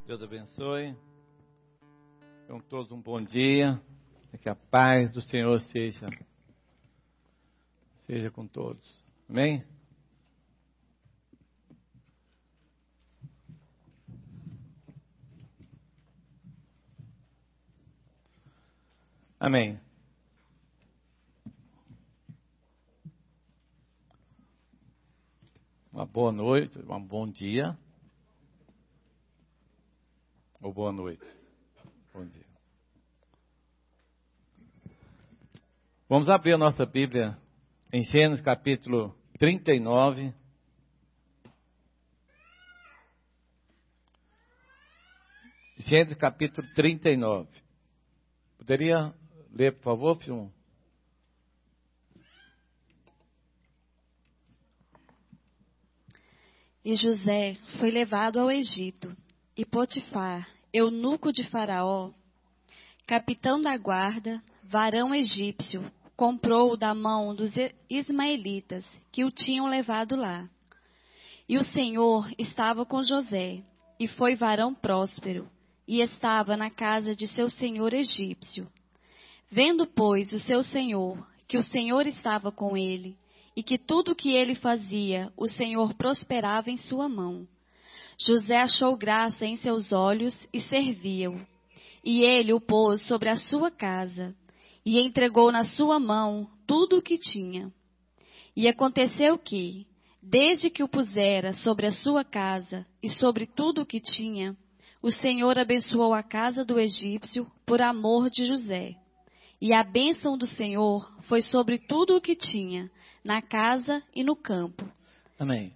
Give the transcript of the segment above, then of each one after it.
Deus abençoe. Tenham todos um bom dia. Que a paz do Senhor seja com todos. Amém? Amém. Uma boa noite, um bom dia. Ou boa noite. Bom dia. Vamos abrir a nossa Bíblia em Gênesis capítulo 39. Gênesis capítulo 39. Poderia ler, por favor, filho? E José foi levado ao Egito, e Potifar, eunuco de Faraó, capitão da guarda, varão egípcio, comprou-o da mão dos ismaelitas que o tinham levado lá. E o Senhor estava com José, e foi varão próspero, e estava na casa de seu senhor egípcio. Vendo, pois, o seu senhor, que o Senhor estava com ele, e que tudo o que ele fazia, o Senhor prosperava em sua mão, José achou graça em seus olhos e serviu-o. E ele o pôs sobre a sua casa, e entregou na sua mão tudo o que tinha. E aconteceu que, desde que o pusera sobre a sua casa e sobre tudo o que tinha, o Senhor abençoou a casa do egípcio por amor de José. E a bênção do Senhor foi sobre tudo o que tinha, na casa e no campo. Amém.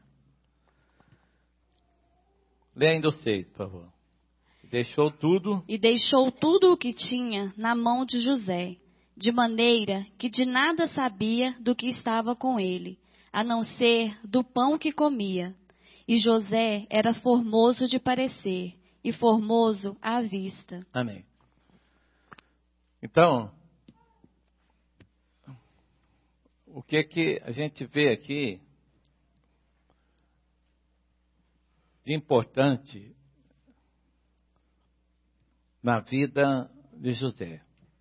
Lê ainda o 6, por favor. Deixou tudo. E deixou tudo o que tinha na mão de José, de maneira que de nada sabia do que estava com ele, a não ser do pão que comia. E José era formoso de parecer e formoso à vista. Amém. Então, o que a gente vê aqui de importante na vida de José?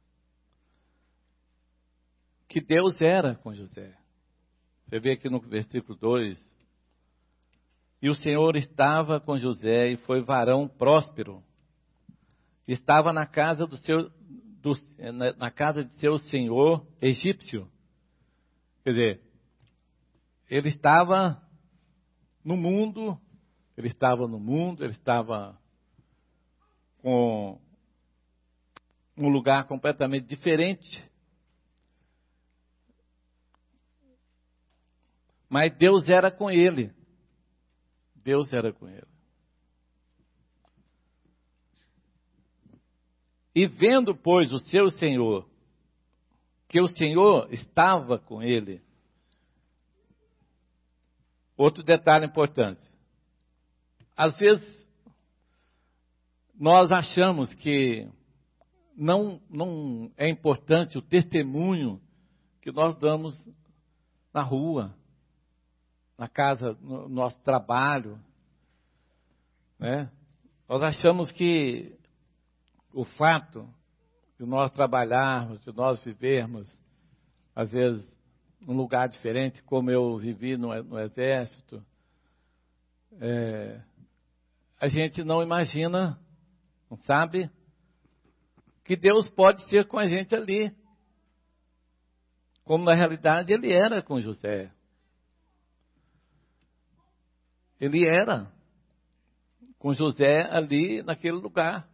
Que Deus era com José. Você vê aqui no versículo 2. E o Senhor estava com José e foi varão próspero. Estava na casa na casa de seu senhor egípcio. Quer dizer, ele estava no mundo, ele estava com um lugar completamente diferente. Mas Deus era com ele. Deus era com ele. E vendo, pois, o seu senhor, que o Senhor estava com ele. Outro detalhe importante. Às vezes, nós achamos que não é importante o testemunho que nós damos na rua, na casa, no nosso trabalho, né? Nós achamos que o fato de nós trabalharmos, de nós vivermos, às vezes, num lugar diferente, como eu vivi no exército, a gente não imagina, não sabe, que Deus pode ser com a gente ali. Como na realidade ele era com José. Ele era com José ali naquele lugar.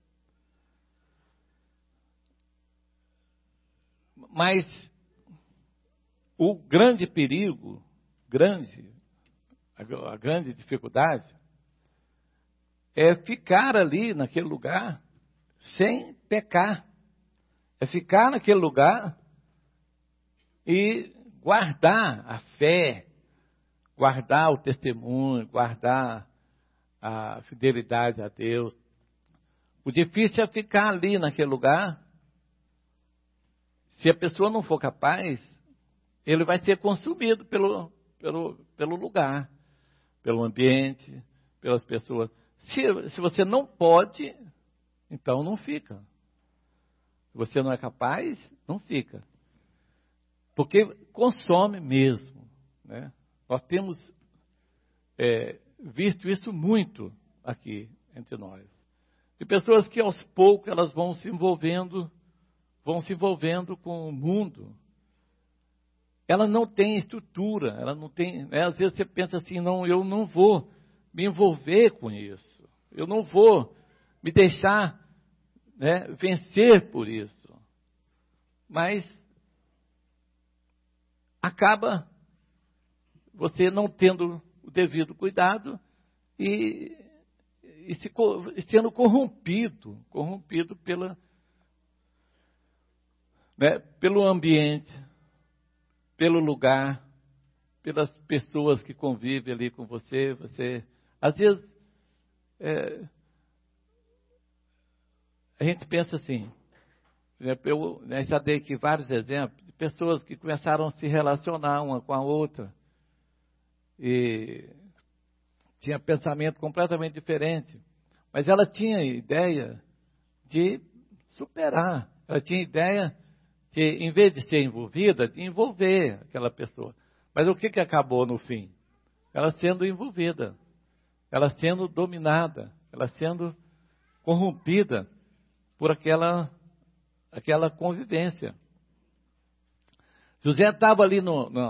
Mas o grande perigo, a grande dificuldade, é ficar ali naquele lugar sem pecar. É ficar naquele lugar e guardar a fé, guardar o testemunho, guardar a fidelidade a Deus. O difícil é ficar ali naquele lugar. Se a pessoa não for capaz, ele vai ser consumido pelo lugar, pelo ambiente, pelas pessoas. Se você não pode, então não fica. Se você não é capaz, não fica. Porque consome mesmo, né? Nós temos visto isso muito aqui entre nós. De pessoas que aos poucos elas vão se envolvendo com o mundo. Ela não tem estrutura, ela não tem, né? Às vezes você pensa assim, não, eu não vou me envolver com isso. Eu não vou me deixar, né, vencer por isso. Mas acaba você não tendo o devido cuidado e sendo corrompido pelo ambiente, pelo lugar, pelas pessoas que convivem ali com você. Você, às vezes, a gente pensa assim, eu já dei aqui vários exemplos de pessoas que começaram a se relacionar uma com a outra e tinha pensamento completamente diferente, mas ela tinha ideia de superar, ela tinha ideia de, em vez de ser envolvida, de envolver aquela pessoa. Mas o que acabou no fim? Ela sendo envolvida, ela sendo dominada, ela sendo corrompida por aquela convivência. José estava ali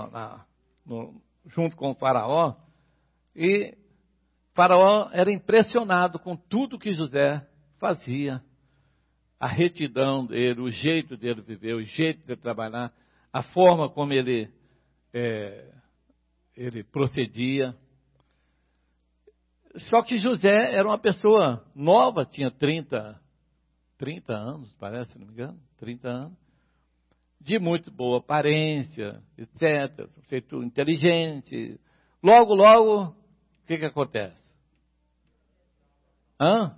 junto com o faraó, e faraó era impressionado com tudo que José fazia, a retidão dele, o jeito dele viver, o jeito de trabalhar, a forma como ele procedia. Só que José era uma pessoa nova, tinha 30 anos, parece, se não me engano, 30 anos, de muito boa aparência, etc., feito inteligente. Logo, o que acontece? Como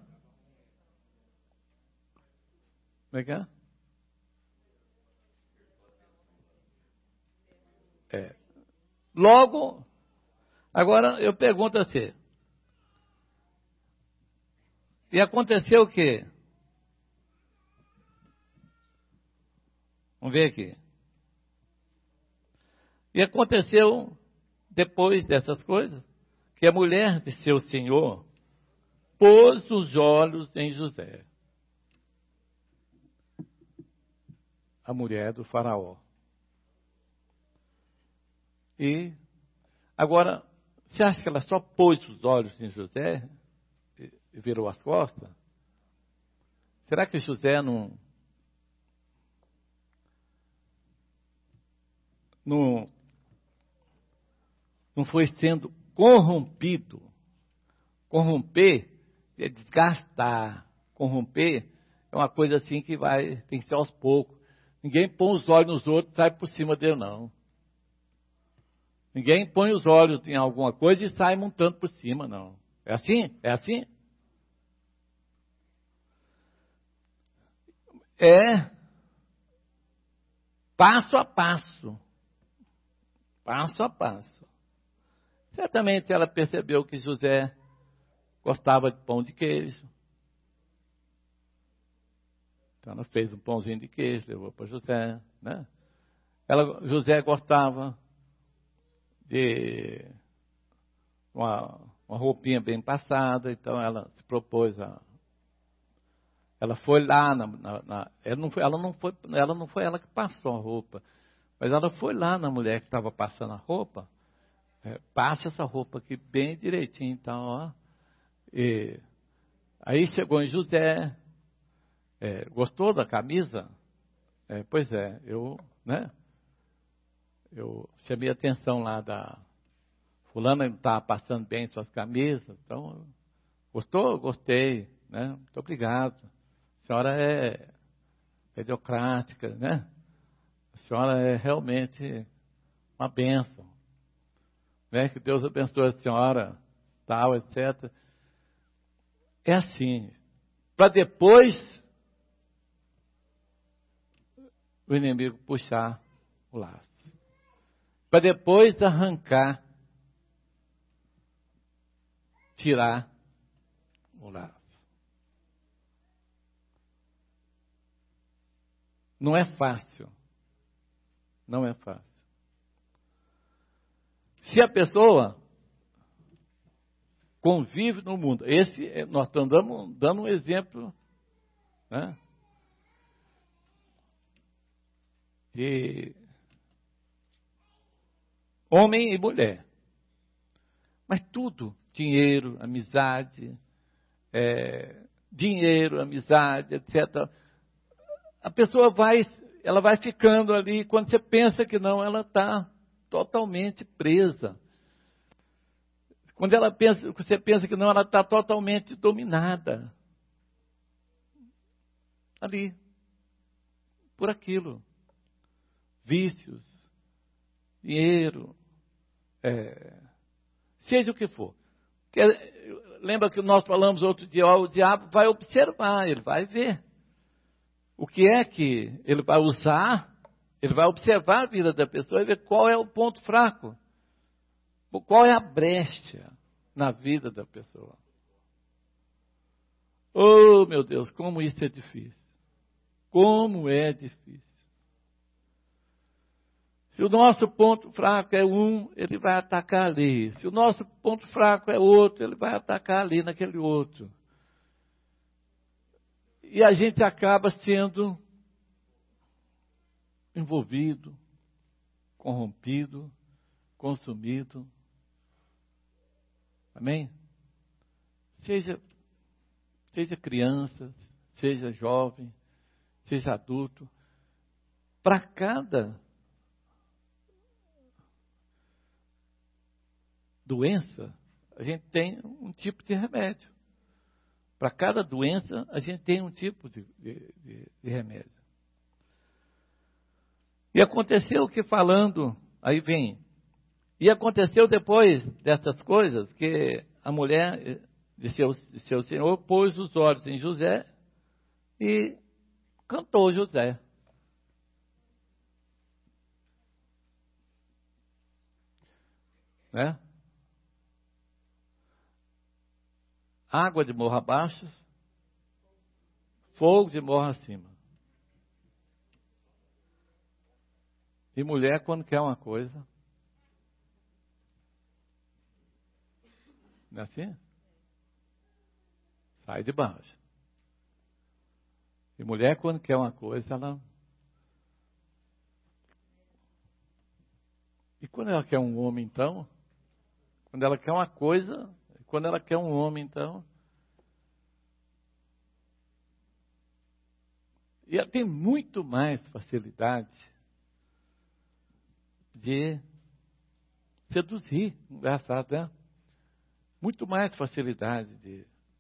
é que é? Logo, agora eu pergunto a você, e aconteceu o quê? Vamos ver aqui. E aconteceu, depois dessas coisas, que a mulher de seu senhor pôs os olhos em José, a mulher do faraó. E agora, você acha que ela só pôs os olhos em José e virou as costas? Será que José não foi sendo corrompido? Corromper é desgastar. Corromper é uma coisa assim que tem que ser aos poucos. Ninguém põe os olhos nos outros e sai por cima dele, não. Ninguém põe os olhos em alguma coisa e sai montando por cima, não. É assim? É assim? É passo a passo. Passo a passo. Certamente ela percebeu que José gostava de pão de queijo. Então ela fez um pãozinho de queijo, levou para José, né? José gostava de uma roupinha bem passada, então ela se propôs ela foi lá ela não foi ela que passou a roupa, mas ela foi lá na mulher que estava passando a roupa, passa essa roupa aqui bem direitinho, então, ó. E aí chegou em José, gostou da camisa? Pois é, eu chamei a atenção lá da fulana, não estava passando bem suas camisas, então, gostou? Gostei, né? Muito obrigado. A senhora é democrática, né? A senhora é realmente uma bênção, né? Que Deus abençoe a senhora, tal, etc. É assim, para depois o inimigo puxar o laço, para depois arrancar, tirar o laço. Não é fácil. Não é fácil. Se a pessoa convive no mundo, nós estamos dando um exemplo, né, de homem e mulher. Mas tudo, dinheiro, amizade, etc. A pessoa ela vai ficando ali, quando você pensa que não, ela está totalmente presa. Quando você pensa que não, ela está totalmente dominada. Ali, por aquilo. Vícios, dinheiro, seja o que for. Lembra que nós falamos outro dia, o diabo vai observar, ele vai ver. O que é que ele vai usar, ele vai observar a vida da pessoa e ver qual é o ponto fraco. Qual é a brecha na vida da pessoa. Oh, meu Deus, como isso é difícil. Como é difícil. Se o nosso ponto fraco é ele vai atacar ali. Se o nosso ponto fraco é outro, ele vai atacar ali naquele outro. E a gente acaba sendo envolvido, corrompido, consumido. Amém? Seja criança, seja jovem, seja adulto. Para cada doença, a gente tem um tipo de remédio. Para cada doença, a gente tem um tipo de remédio. E aconteceu que falando, aí vem, e aconteceu depois dessas coisas, que a mulher de seu senhor pôs os olhos em José e cantou José. Né? Água de morro abaixo, fogo de morro acima. E mulher, quando quer uma coisa, não é assim? Sai de baixo. E mulher, quando quer uma coisa, ela... E quando ela quer um homem, então? Quando ela quer uma coisa, quando ela quer um homem, então... E ela tem muito mais facilidade de seduzir. Engraçado, né? Muito mais facilidade de...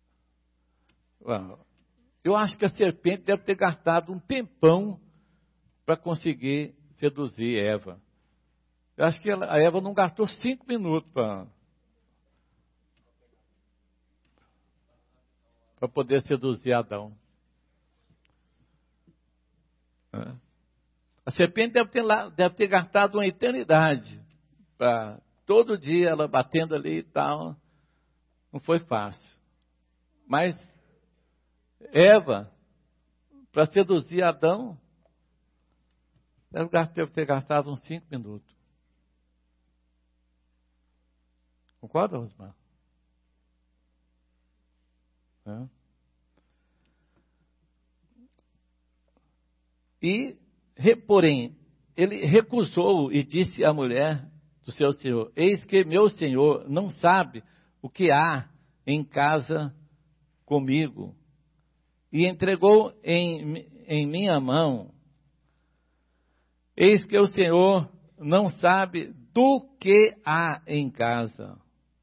Eu acho que a serpente deve ter gastado um tempão para conseguir seduzir Eva. Eu acho que a Eva não gastou 5 minutos para poder seduzir Adão. A serpente deve ter gastado uma eternidade para todo dia ela batendo ali e tal. Não foi fácil. Mas Eva, para seduzir Adão, deve ter gastado uns 5 minutos. Concorda, Rosmar? E, porém, ele recusou e disse à mulher do seu senhor: eis que meu senhor não sabe o que há em casa comigo. E entregou em minha mão. Eis que o senhor não sabe do que há em casa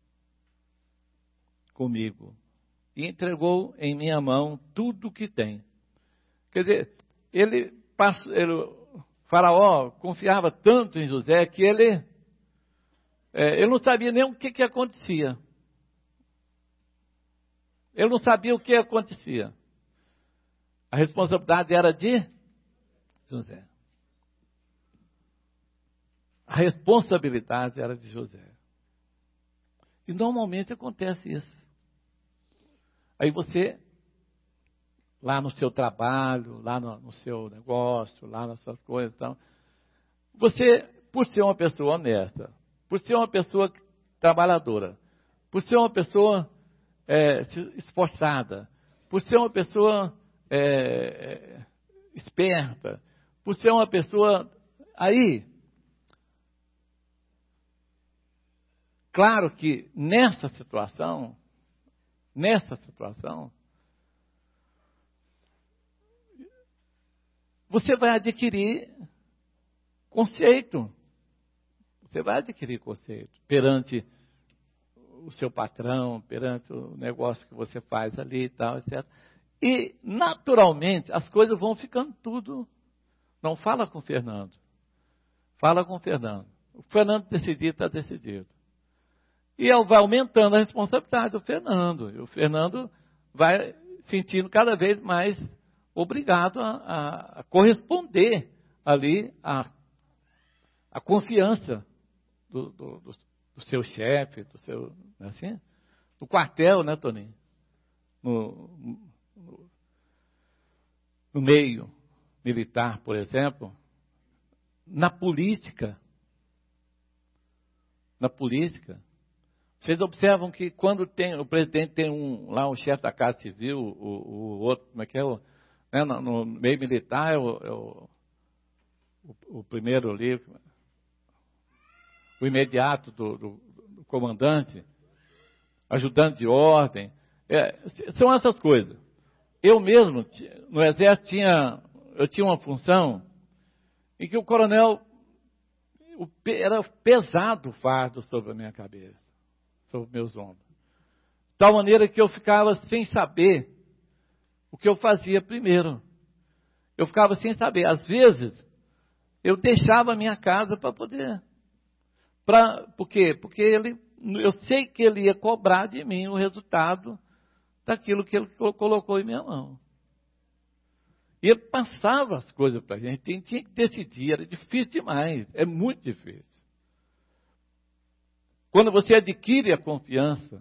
comigo. E entregou em minha mão tudo o que tem. Quer dizer, Faraó confiava tanto em José que ele não sabia nem o que acontecia. Ele não sabia o que acontecia. A responsabilidade era de José. A responsabilidade era de José. E normalmente acontece isso. Aí você, lá no seu trabalho, lá no seu negócio, lá nas suas coisas, então, você, por ser uma pessoa honesta, por ser uma pessoa trabalhadora, por ser uma pessoa esforçada, por ser uma pessoa esperta, por ser uma pessoa aí, claro que nessa situação, você vai adquirir conceito. Você vai adquirir conceito perante o seu patrão, perante o negócio que você faz ali e tal, etc. E, naturalmente, as coisas vão ficando tudo. Não fala com o Fernando. Fala com o Fernando. O Fernando decidir, está decidido. E vai aumentando a responsabilidade do Fernando. E o Fernando vai sentindo cada vez mais obrigado a corresponder ali à confiança do seu chefe, assim, do quartel, né, Toninho? No meio militar, por exemplo, na política, vocês observam que quando o presidente tem um chefe da Casa Civil, o outro, como é que é? No meio militar é o primeiro ali, o imediato do comandante, ajudante de ordem, são essas coisas. Eu mesmo, no Exército, eu tinha uma função em que o coronel, era pesado o fardo sobre a minha cabeça, sobre meus ombros. De tal maneira que eu ficava sem saber o que eu fazia primeiro. Eu ficava sem saber. Às vezes, eu deixava a minha casa para poder... Por quê? Porque eu sei que ele ia cobrar de mim o resultado daquilo que ele colocou em minha mão. E ele passava as coisas para a gente, tinha que decidir, era difícil demais, é muito difícil. Quando você adquire a confiança,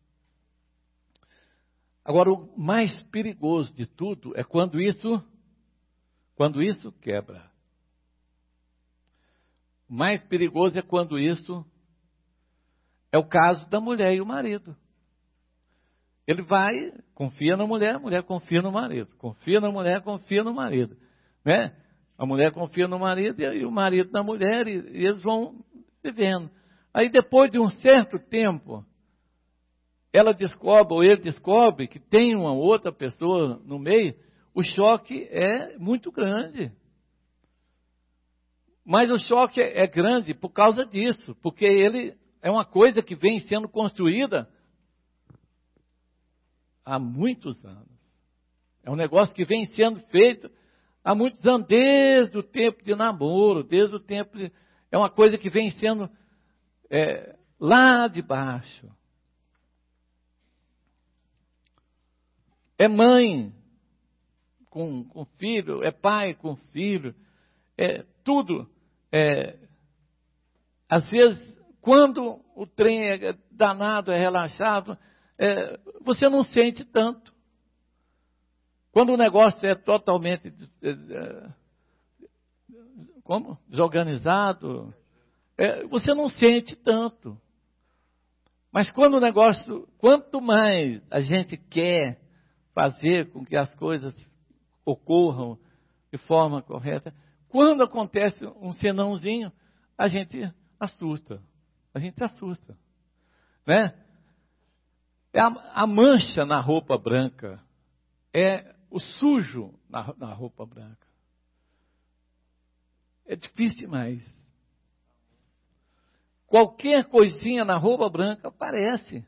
agora o mais perigoso de tudo é quando isso quebra. O mais perigoso é quando isso é o caso da mulher e o marido. Ele confia na mulher, a mulher confia no marido. Confia na mulher, confia no marido. Né? A mulher confia no marido e o marido na mulher, e eles vão vivendo. Aí depois de um certo tempo, ela descobre, ou ele descobre, que tem uma outra pessoa no meio, o choque é muito grande. Mas o choque é grande por causa disso, porque ele é uma coisa que vem sendo construída há muitos anos. É um negócio que vem sendo feito há muitos anos, desde o tempo de namoro, desde o tempo de... É uma coisa que vem sendo lá de baixo. É mãe com filho, é pai com filho, tudo. Às vezes, quando o trem é danado, é relaxado, você não sente tanto. Quando o negócio é totalmente desorganizado, você não sente tanto. Mas quando o negócio, quanto mais a gente quer fazer com que as coisas ocorram de forma correta, quando acontece um senãozinho, a gente assusta. A gente se assusta. Né? A mancha na roupa branca, é o sujo na roupa branca. É difícil demais. Qualquer coisinha na roupa branca aparece.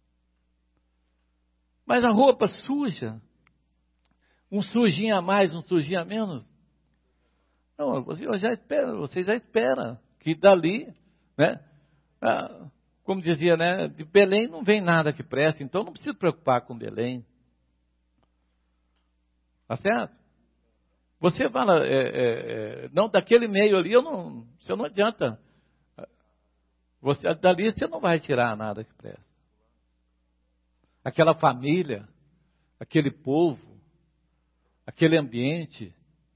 Mas a roupa suja, um sujinho a mais, um sujinho a menos, não, você já espera que dali, né? Como dizia, né? De Belém não vem nada que preste, então não precisa preocupar com Belém. Tá certo? Você fala, não, daquele meio ali, você não adianta. Dali você não vai tirar nada que presta. Aquela família, aquele povo, aquele ambiente.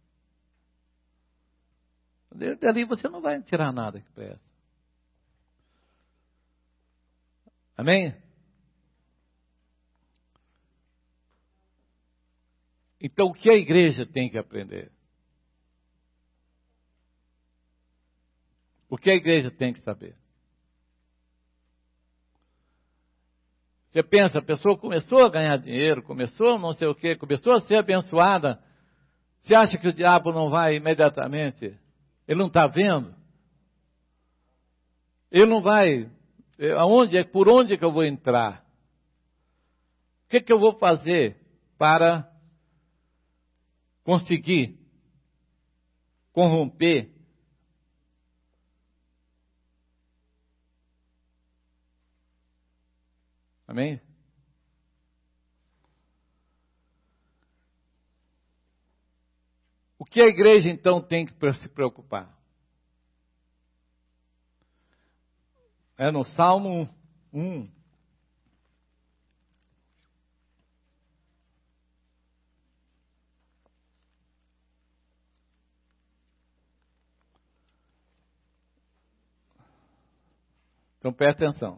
Dali você não vai tirar nada que presta. Amém? Então, o que a igreja tem que aprender? O que a igreja tem que saber? Você pensa, a pessoa começou a ganhar dinheiro, começou não sei o quê, começou a ser abençoada. Você acha que o diabo não vai imediatamente? Ele não está vendo? Ele não vai. Por onde que eu vou entrar? O que eu vou fazer para conseguir corromper? Amém? O que a igreja então tem que se preocupar? É no Salmo 1. Então presta atenção.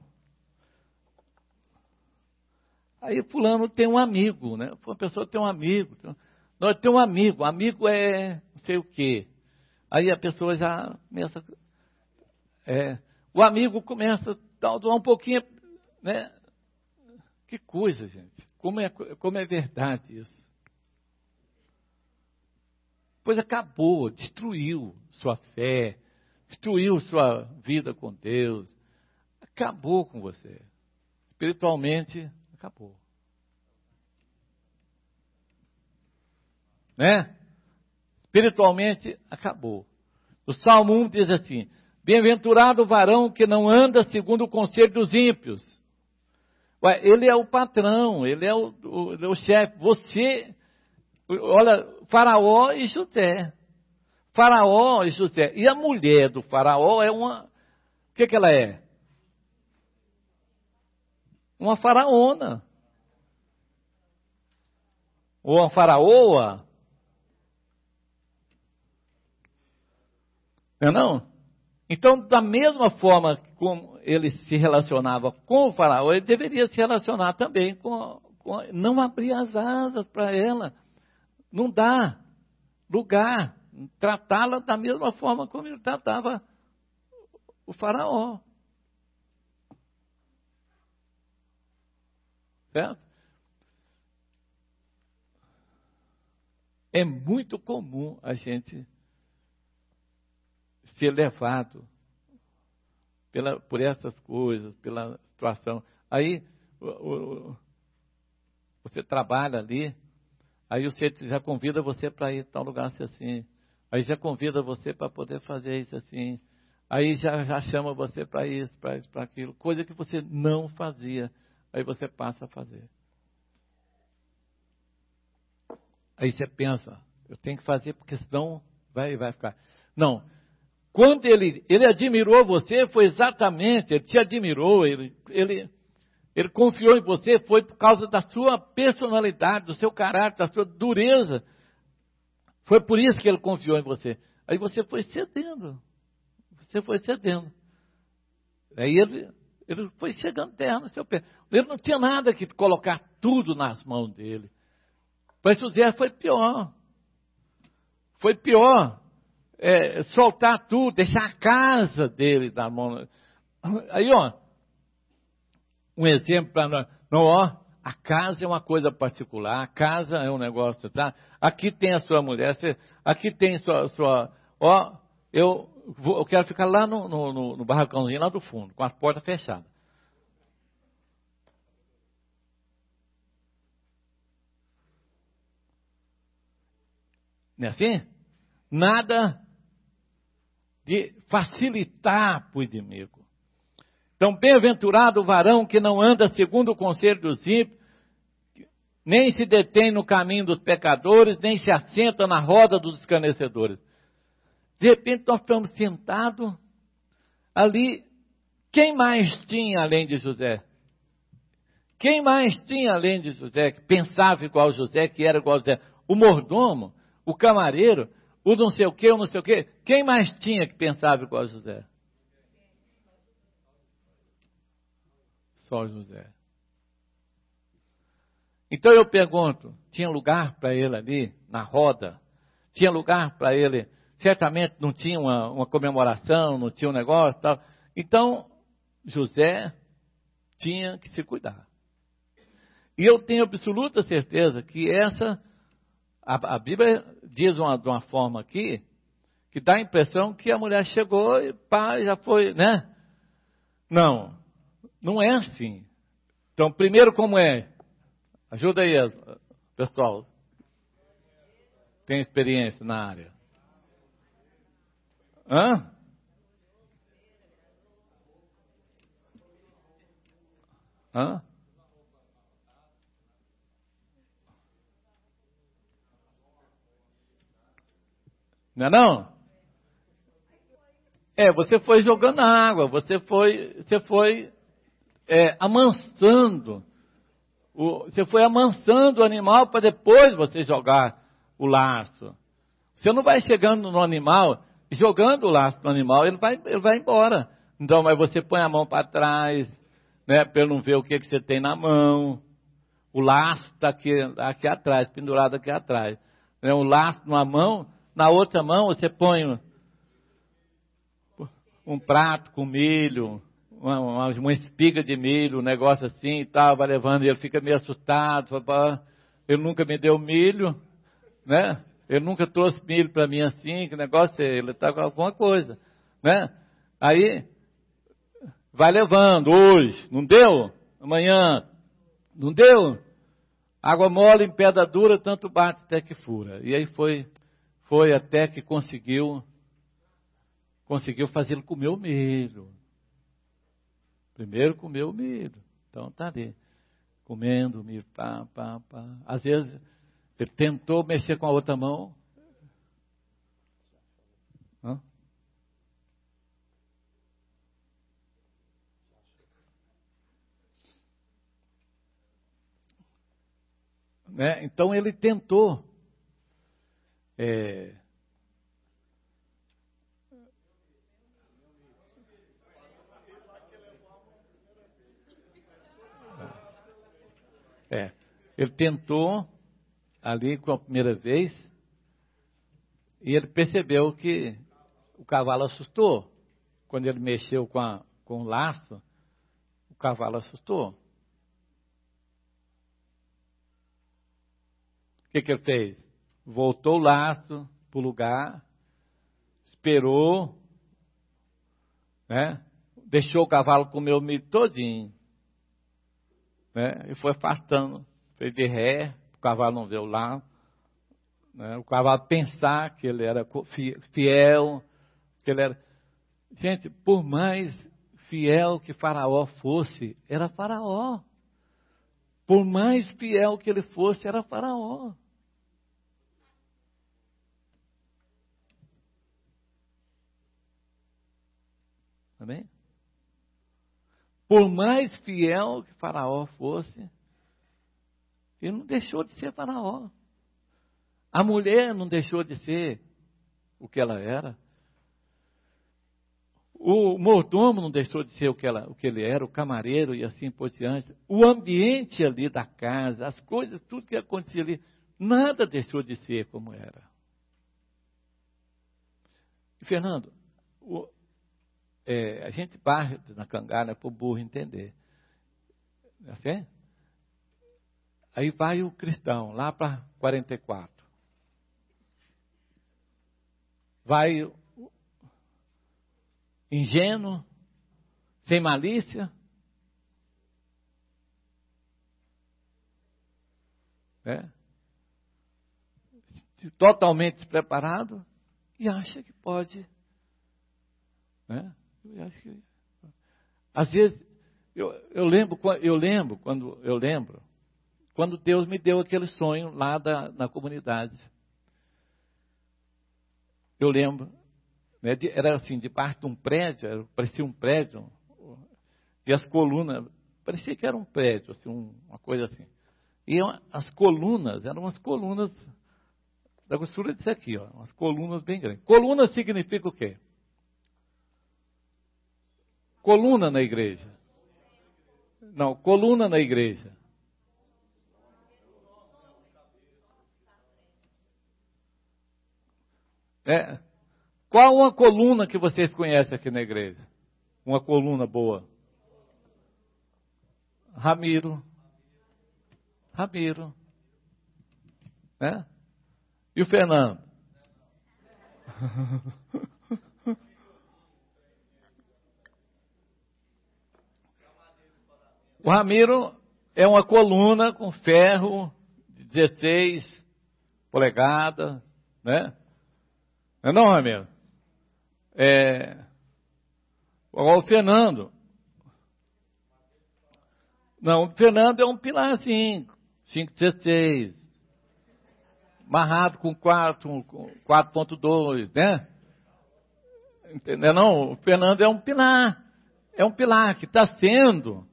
Aí fulano tem um amigo, né? Uma pessoa tem um amigo. Nós temos um amigo. Amigo é não sei o quê. Aí a pessoa já começa... o amigo começa a dar um pouquinho... né? Que coisa, gente. Como é verdade isso. Pois acabou, destruiu sua fé, destruiu sua vida com Deus. Acabou com você. Espiritualmente, acabou. Né? Espiritualmente, acabou. O Salmo 1 diz assim: bem-aventurado o varão que não anda segundo o conselho dos ímpios. Ué, ele é o patrão, ele é o chefe. Você, olha, Faraó e José. Faraó e José. E a mulher do Faraó é uma... O que ela é? Uma faraona. Ou uma faraoa. Não? Então, da mesma forma como ele se relacionava com o faraó, ele deveria se relacionar também com não abrir as asas para ela. Não dá lugar. Tratá-la da mesma forma como ele tratava o faraó. Certo? É muito comum a gente ser levado por essas coisas, pela situação. Aí você trabalha ali, aí o centro já convida você para ir a tal lugar assim. Aí já convida você para poder fazer isso assim. Aí já chama você para isso, para aquilo. Coisa que você não fazia. Aí você passa a fazer. Aí você pensa, eu tenho que fazer porque senão vai ficar. Não. Quando ele admirou você, foi exatamente, ele te admirou, ele confiou em você, foi por causa da sua personalidade, do seu caráter, da sua dureza. Foi por isso que ele confiou em você. Aí você foi cedendo. Você foi cedendo. Aí ele foi chegando terra no seu pé. Ele não tinha nada que colocar tudo nas mãos dele. Para José foi pior. Foi pior. Soltar tudo, deixar a casa dele na mão. Aí, um exemplo para nós. Não, a casa é uma coisa particular, a casa é um negócio, tá? Aqui tem a sua mulher, aqui tem eu quero ficar lá no barracãozinho lá do fundo, com as portas fechadas. Não é assim? Nada de facilitar para o inimigo. Então, bem-aventurado o varão que não anda segundo o conselho dos ímpios, nem se detém no caminho dos pecadores, nem se assenta na roda dos escarnecedores. De repente, nós estamos sentados ali. Quem mais tinha além de José? Quem mais tinha além de José, que pensava igual a José, que era igual a José? O mordomo, o camareiro, o não sei o quê, o não sei o quê. Quem mais tinha que pensava igual a José? Só José. Então eu pergunto, tinha lugar para ele ali, na roda? Tinha lugar para ele? Certamente não tinha uma comemoração, não tinha um negócio e tal. Então, José tinha que se cuidar. E eu tenho absoluta certeza que a Bíblia diz de uma forma aqui, que dá a impressão que a mulher chegou e pá, já foi, né? Não, não é assim. Então, primeiro como é? Ajuda aí, pessoal. Tem experiência na área. Hã? Hã? Não é não? Você foi jogando água, você foi amansando. Você foi amansando o animal para depois você jogar o laço. Você não vai chegando no animal, jogando o laço no animal, ele vai embora. Então, mas você põe a mão para trás, né, para ele não ver o que você tem na mão. O laço está aqui atrás, pendurado aqui atrás. Né, o laço numa mão, na outra mão você põe um prato com milho, uma espiga de milho, um negócio assim e tal, vai levando, e ele fica meio assustado, fala, ele nunca me deu milho, né? Ele nunca trouxe milho para mim assim, que negócio é, ele está com alguma coisa, né? Aí, vai levando, hoje, não deu? Amanhã, não deu? Água mole em pedra dura, tanto bate até que fura. E aí foi até que conseguiu fazê-lo comer o milho. Primeiro comeu o milho. Então tá ali, comendo o milho, pá. Às vezes, ele tentou mexer com a outra mão. Hã? Né? Então ele tentou. Ele tentou ali com a primeira vez e ele percebeu que o cavalo assustou. Quando ele mexeu com o laço, o cavalo assustou. O que ele fez? Voltou o laço para o lugar, esperou, né? Deixou o cavalo comer o milho todinho, né? E foi afastando, fez de ré, o cavalo não veio lá, né? O cavalo pensar que ele era fiel, que ele era... Gente, por mais fiel que Faraó fosse, era Faraó. Por mais fiel que ele fosse, era Faraó. Amém? Por mais fiel que Faraó fosse, ele não deixou de ser Faraó. A mulher não deixou de ser o que ela era. O mordomo não deixou de ser o que ele era, o camareiro e assim por diante. O ambiente ali da casa, as coisas, tudo que acontecia ali, nada deixou de ser como era. E, Fernando, a gente parte na cangada para o burro entender. Assim? Aí vai o cristão, lá para 44. Vai ingênuo, sem malícia, né? Totalmente despreparado e acha que pode, né? Às vezes eu lembro quando Deus me deu aquele sonho lá na comunidade. Eu lembro, né, era assim, debaixo de um prédio, parecia um prédio, e as colunas parecia que era um prédio, assim, uma coisa assim. E as colunas, eram umas colunas da grossura disso aqui, ó, umas colunas bem grandes. Coluna significa o quê? Coluna na igreja. Não, coluna na igreja. Qual uma coluna que vocês conhecem aqui na igreja? Uma coluna boa. Ramiro. Né? E o Fernando? O Ramiro é uma coluna com ferro de 16 polegadas, né? Não é não, Ramiro? Agora o Fernando. Não, o Fernando é um pilarzinho, 5,16, amarrado com 4,2, né? Entendeu? Não, o Fernando é um pilar que está sendo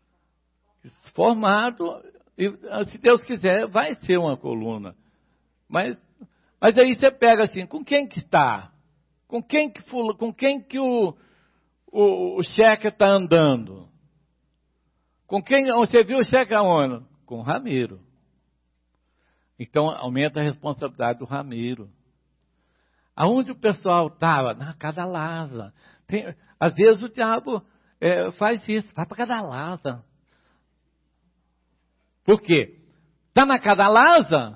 formado, e se Deus quiser, vai ser uma coluna. Mas aí você pega assim, com quem que está? Com quem que o cheque está andando? Com quem você viu o cheque aonde? Com o Ramiro. Então aumenta a responsabilidade do Ramiro. Aonde o pessoal estava? Na casa da Lázara. Às vezes o diabo faz isso, vai para a casa da Lázara. Por quê? Está na casa da Lázara?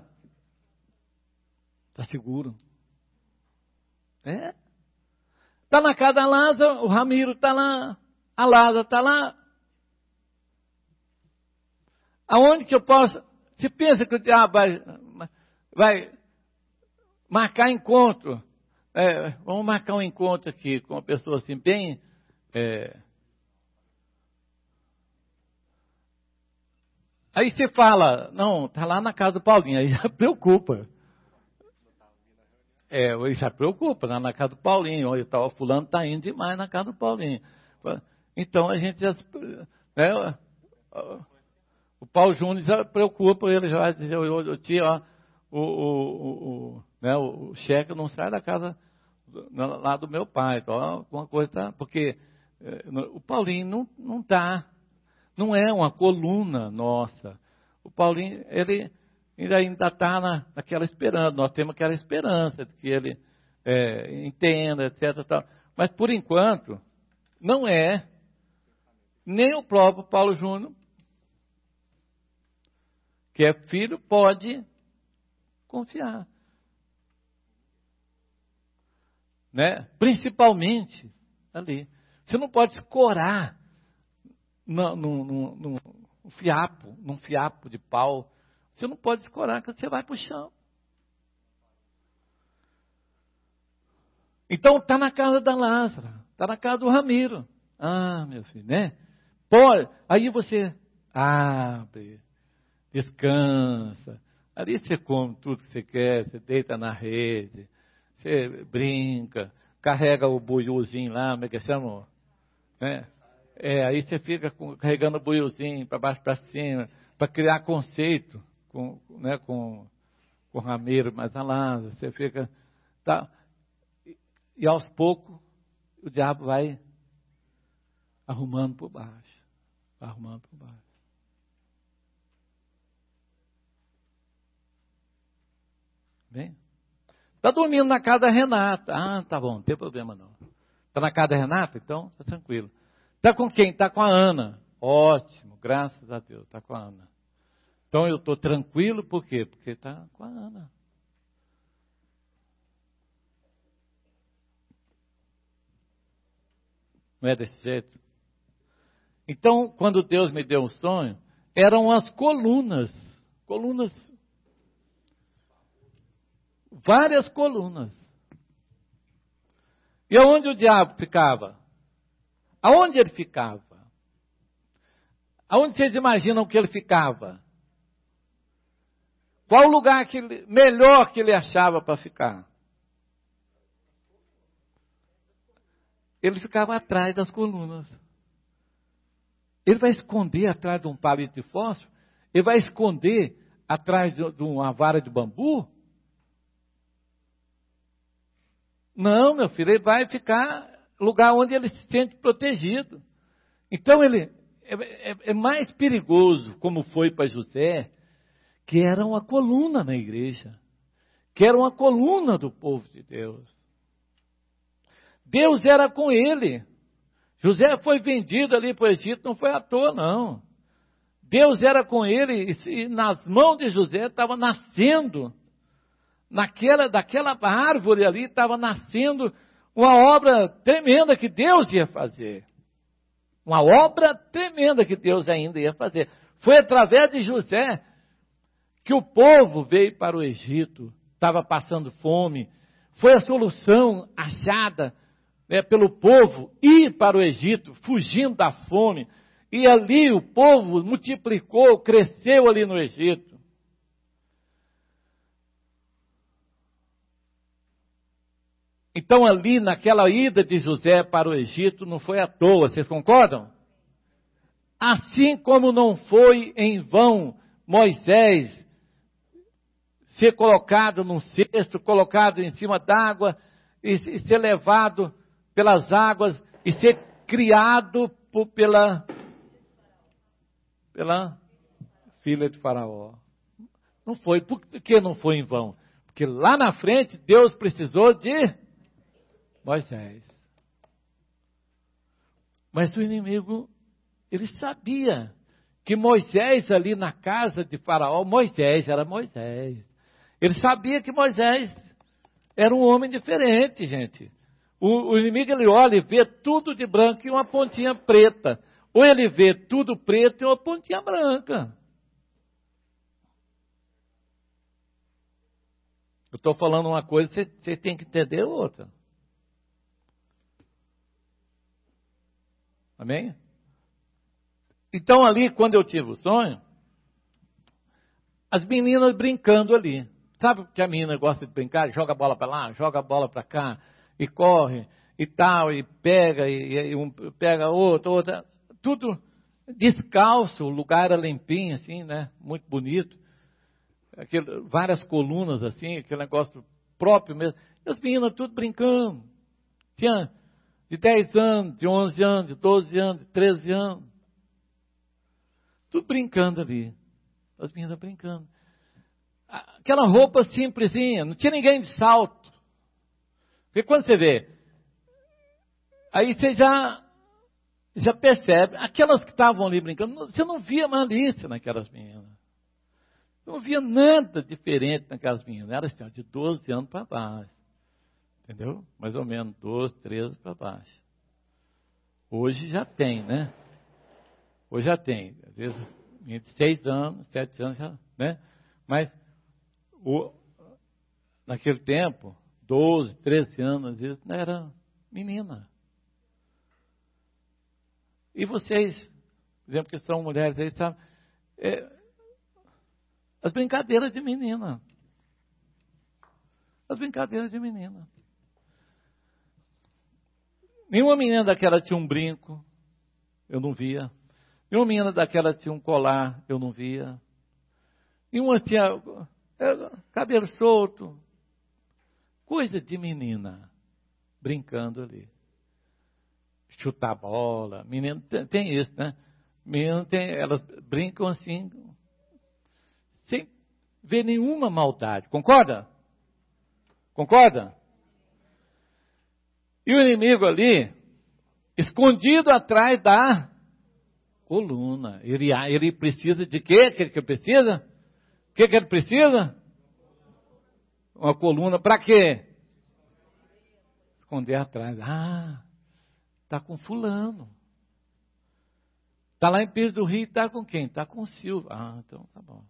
Está seguro. Está na casa da Lázara, o Ramiro está lá, a Lázara está lá. Aonde que eu posso... Você pensa que o diabo vai marcar encontro? Vamos marcar um encontro aqui com uma pessoa assim, bem... Aí você fala, não, está lá na casa do Paulinho, aí já preocupa. Aí já preocupa, lá na casa do Paulinho, olha, o fulano está indo demais na casa do Paulinho. Então a gente já... O Paulo Júnior já preocupa, ele já vai dizer, tio, o cheque não sai da casa lá do meu pai, então alguma coisa tá, porque o Paulinho não está, não é uma coluna nossa. O Paulinho, ele ainda está naquela esperança, nós temos aquela esperança de que ele entenda, etc. Tal. Mas por enquanto, não é, nem o próprio Paulo Júnior, que é filho, pode confiar. Né? Principalmente ali. Você não pode escorar num fiapo de pau. Você não pode escorar, que você vai para o chão. Então está na casa da Lázara, está na casa do Ramiro. Ah, meu filho, né? Pode. Aí você abre. Descansa. Ali você come tudo que você quer, você deita na rede, você brinca, carrega o buiuzinho lá, como é que chama? Né? Aí você fica carregando o buiuzinho para baixo para cima, para criar conceito com o Ramiro, mas lá você fica... Tá, e aos poucos o diabo vai arrumando por baixo. Arrumando por baixo. Bem? Está dormindo na casa da Renata. Ah, tá bom, não tem problema não. Está na casa da Renata? Então, está tranquilo. Está com quem? Está com a Ana. Ótimo, graças a Deus, está com a Ana. Então eu estou tranquilo, por quê? Porque está com a Ana. Não é desse jeito? Então, quando Deus me deu um sonho, eram as colunas. Várias colunas. E aonde o diabo ficava? Aonde ele ficava? Aonde vocês imaginam que ele ficava? Qual o lugar melhor que ele achava para ficar? Ele ficava atrás das colunas. Ele vai esconder atrás de um palito de fósforo? Ele vai esconder atrás de uma vara de bambu? Não, meu filho, ele vai ficar no lugar onde ele se sente protegido. Então ele é mais perigoso, como foi para José, que era uma coluna na igreja, que era uma coluna do povo de Deus. Deus era com ele. José foi vendido ali para o Egito, não foi à toa, não. Deus era com ele, e nas mãos de José estava nascendo, daquela árvore ali, estava nascendo uma obra tremenda que Deus ia fazer. Uma obra tremenda que Deus ainda ia fazer. Foi através de José que o povo veio para o Egito, estava passando fome. Foi a solução achada pelo povo ir para o Egito, fugindo da fome. E ali o povo multiplicou, cresceu ali no Egito. Então ali naquela ida de José para o Egito não foi à toa, vocês concordam? Assim como não foi em vão Moisés ser colocado num cesto, colocado em cima d'água e ser levado pelas águas e ser criado pela filha de Faraó. Não foi. Por que não foi em vão? Porque lá na frente Deus precisou de Moisés. Mas o inimigo, ele sabia que Moisés ali na casa de Faraó, Moisés era Moisés. Ele sabia que Moisés era um homem diferente, gente. O inimigo, ele olha e vê tudo de branco e uma pontinha preta. Ou ele vê tudo preto e uma pontinha branca. Eu estou falando uma coisa, você tem que entender outra. Amém? Então ali, quando eu tive o sonho, as meninas brincando ali. Sabe que a menina gosta de brincar? Joga a bola para lá, joga a bola para cá, e corre, e tal, e pega, e um pega outra, tudo descalço, o lugar era limpinho, assim, né? Muito bonito. Várias colunas, assim, aquele negócio próprio mesmo. E as meninas tudo brincando. Tinha de 10 anos, de 11 anos, de 12 anos, de 13 anos. Tudo brincando ali. As meninas brincando. Aquela roupa simplesinha, não tinha ninguém de salto. Porque quando você vê, aí você já percebe, aquelas que estavam ali brincando, você não via malícia naquelas meninas. Não via nada diferente naquelas meninas. Era assim, de 12 anos para baixo. Entendeu? Mais ou menos 12, 13 para baixo. Hoje já tem, né? Hoje já tem. Às vezes, entre 6 anos, 7 anos, já, né? Mas, naquele tempo, 12, 13 anos, às vezes, não era menina. E vocês, por exemplo, que são mulheres aí, sabem, as brincadeiras de menina. As brincadeiras de menina. Nenhuma menina daquela tinha um brinco, eu não via. Nenhuma menina daquela tinha um colar, eu não via. Nenhuma tinha cabelo solto. Coisa de menina, brincando ali. Chutar bola. Menino tem isso, né? Menino elas brincam assim, sem ver nenhuma maldade. Concorda? Concorda? E o inimigo ali, escondido atrás da coluna. Ele precisa de quê? O que ele precisa? O que ele precisa? Uma coluna. Para quê? Esconder atrás. Está com fulano. Está lá em Pires do Rio, está com quem? Está com o Silvio. Então tá bom.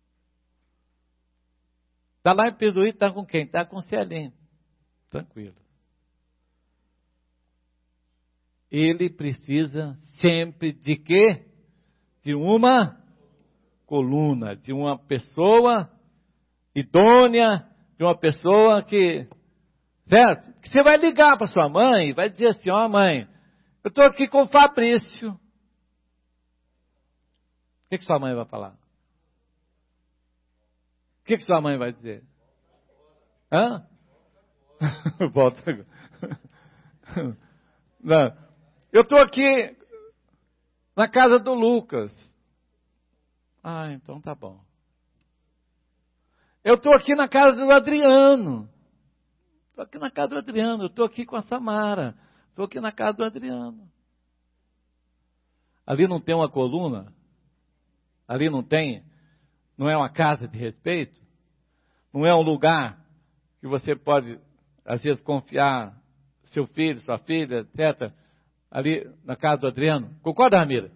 Está lá em Pires do Rio, está com quem? Está com o Celim. Tranquilo. Ele precisa sempre de quê? De uma coluna, de uma pessoa idônea, de uma pessoa que, certo? Que você vai ligar para sua mãe e vai dizer assim, mãe, eu estou aqui com o Fabrício. que sua mãe vai falar? O que sua mãe vai dizer? Hã? Volta agora. Não. Eu estou aqui na casa do Lucas. Ah, então tá bom. Eu estou aqui na casa do Adriano. Estou aqui na casa do Adriano. Estou aqui com a Samara. Estou aqui na casa do Adriano. Ali não tem uma coluna? Ali não tem? Não é uma casa de respeito? Não é um lugar que você pode, às vezes, confiar seu filho, sua filha, etc. Ali na casa do Adriano. Concorda, Ramiro?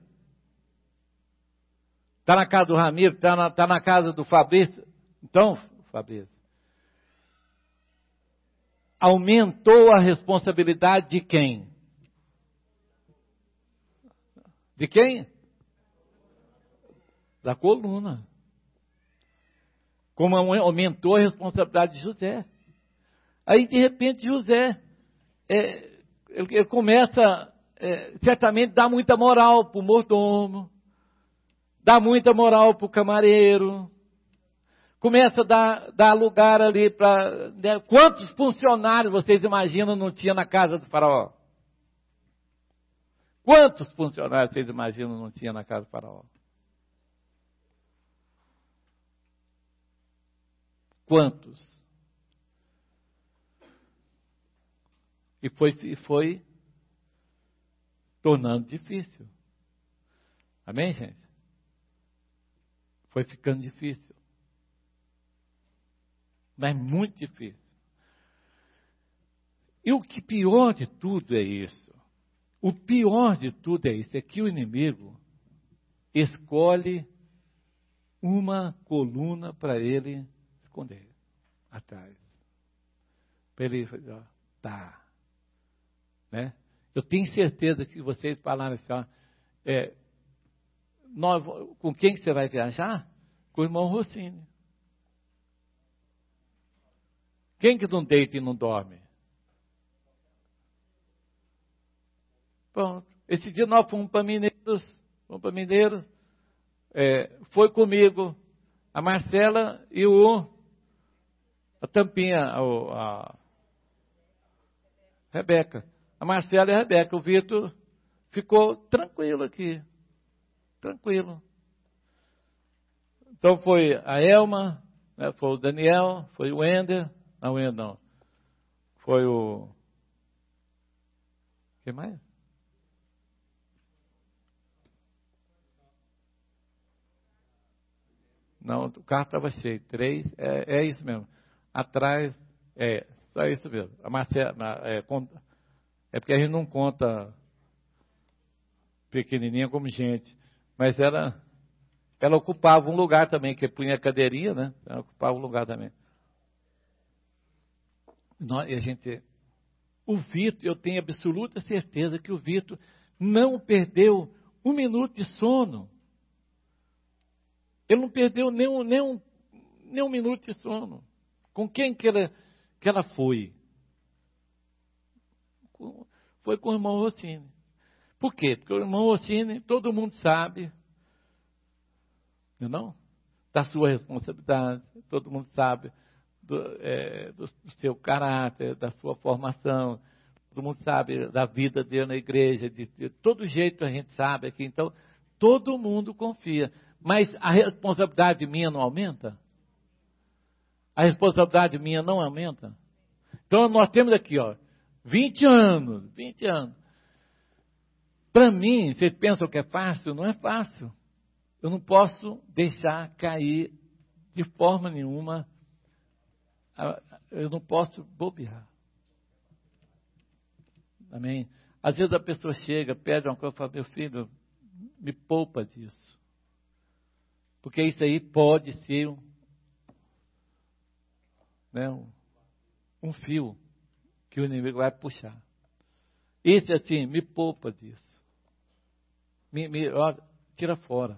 Está na casa do Ramiro, está na casa do Fabrício. Então, Fabrício, aumentou a responsabilidade de quem? De quem? Da coluna. Como aumentou a responsabilidade de José. Aí, de repente, José, ele começa, certamente, a dar muita moral para o mordomo, dá muita moral para o camareiro, começa a dar lugar ali para... Né, quantos funcionários vocês imaginam não tinha na casa do faraó? Quantos funcionários vocês imaginam não tinha na casa do faraó? Quantos? E foi tornando difícil. Amém, gente? Foi ficando difícil. Mas muito difícil. E o que pior de tudo é isso. O pior de tudo é isso, é que o inimigo escolhe uma coluna para ele esconder atrás. Para ele fazer, ó, tá. Né? Eu tenho certeza que vocês falaram assim, ó, com quem que você vai viajar? Com o irmão Rossini. Quem que não deita e não dorme? Pronto. Esse dia nós fomos para Mineiros, foi comigo a Marcela e a Tampinha, a Rebeca. A Marcela e a Rebeca. O Vitor ficou tranquilo aqui. Tranquilo. Então foi a Elma, né, foi o Daniel, foi o Wender. Não, o Wender não. Foi o... Quem mais? Não, o carro estava cheio. 3, é isso mesmo. Atrás, só isso mesmo. A Marcela, é porque a gente não conta pequenininha como gente. Mas ela ocupava um lugar também, que punha a cadeirinha, né? Ela ocupava um lugar também. O Vitor, eu tenho absoluta certeza que o Vitor não perdeu um minuto de sono. Ele não perdeu nem um minuto de sono. Com quem que ela foi? Foi com o irmão Rossini. Por quê? Porque o irmão Rossini, todo mundo sabe, não? Da sua responsabilidade, todo mundo sabe do seu caráter, da sua formação, todo mundo sabe da vida dele na igreja, de todo jeito a gente sabe aqui, então todo mundo confia. Mas a responsabilidade minha não aumenta? A responsabilidade minha não aumenta? Então nós temos aqui, 20 anos. Para mim, vocês pensam que é fácil? Não é fácil. Eu não posso deixar cair de forma nenhuma. Eu não posso bobear. Amém? Às vezes a pessoa chega, pede uma coisa e fala, meu filho, me poupa disso. Porque isso aí pode ser um fio que o inimigo vai puxar. Esse assim, me poupa disso. Tira fora.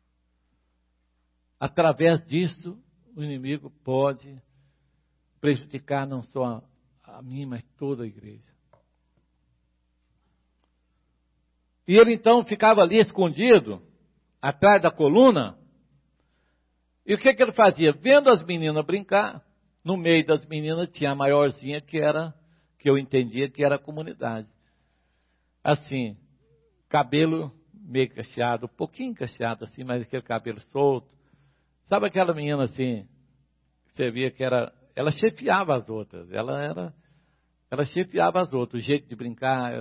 Através disso, o inimigo pode prejudicar não só a mim, mas toda a igreja. E ele então ficava ali escondido, atrás da coluna. E o que ele fazia? Vendo as meninas brincar, no meio das meninas tinha a maiorzinha que eu entendia que era a comunidade. Assim, cabelo meio cacheado, um pouquinho cacheado assim, mas aquele cabelo solto. Sabe aquela menina assim, você via que ela chefiava as outras, ela chefiava as outras, o jeito de brincar,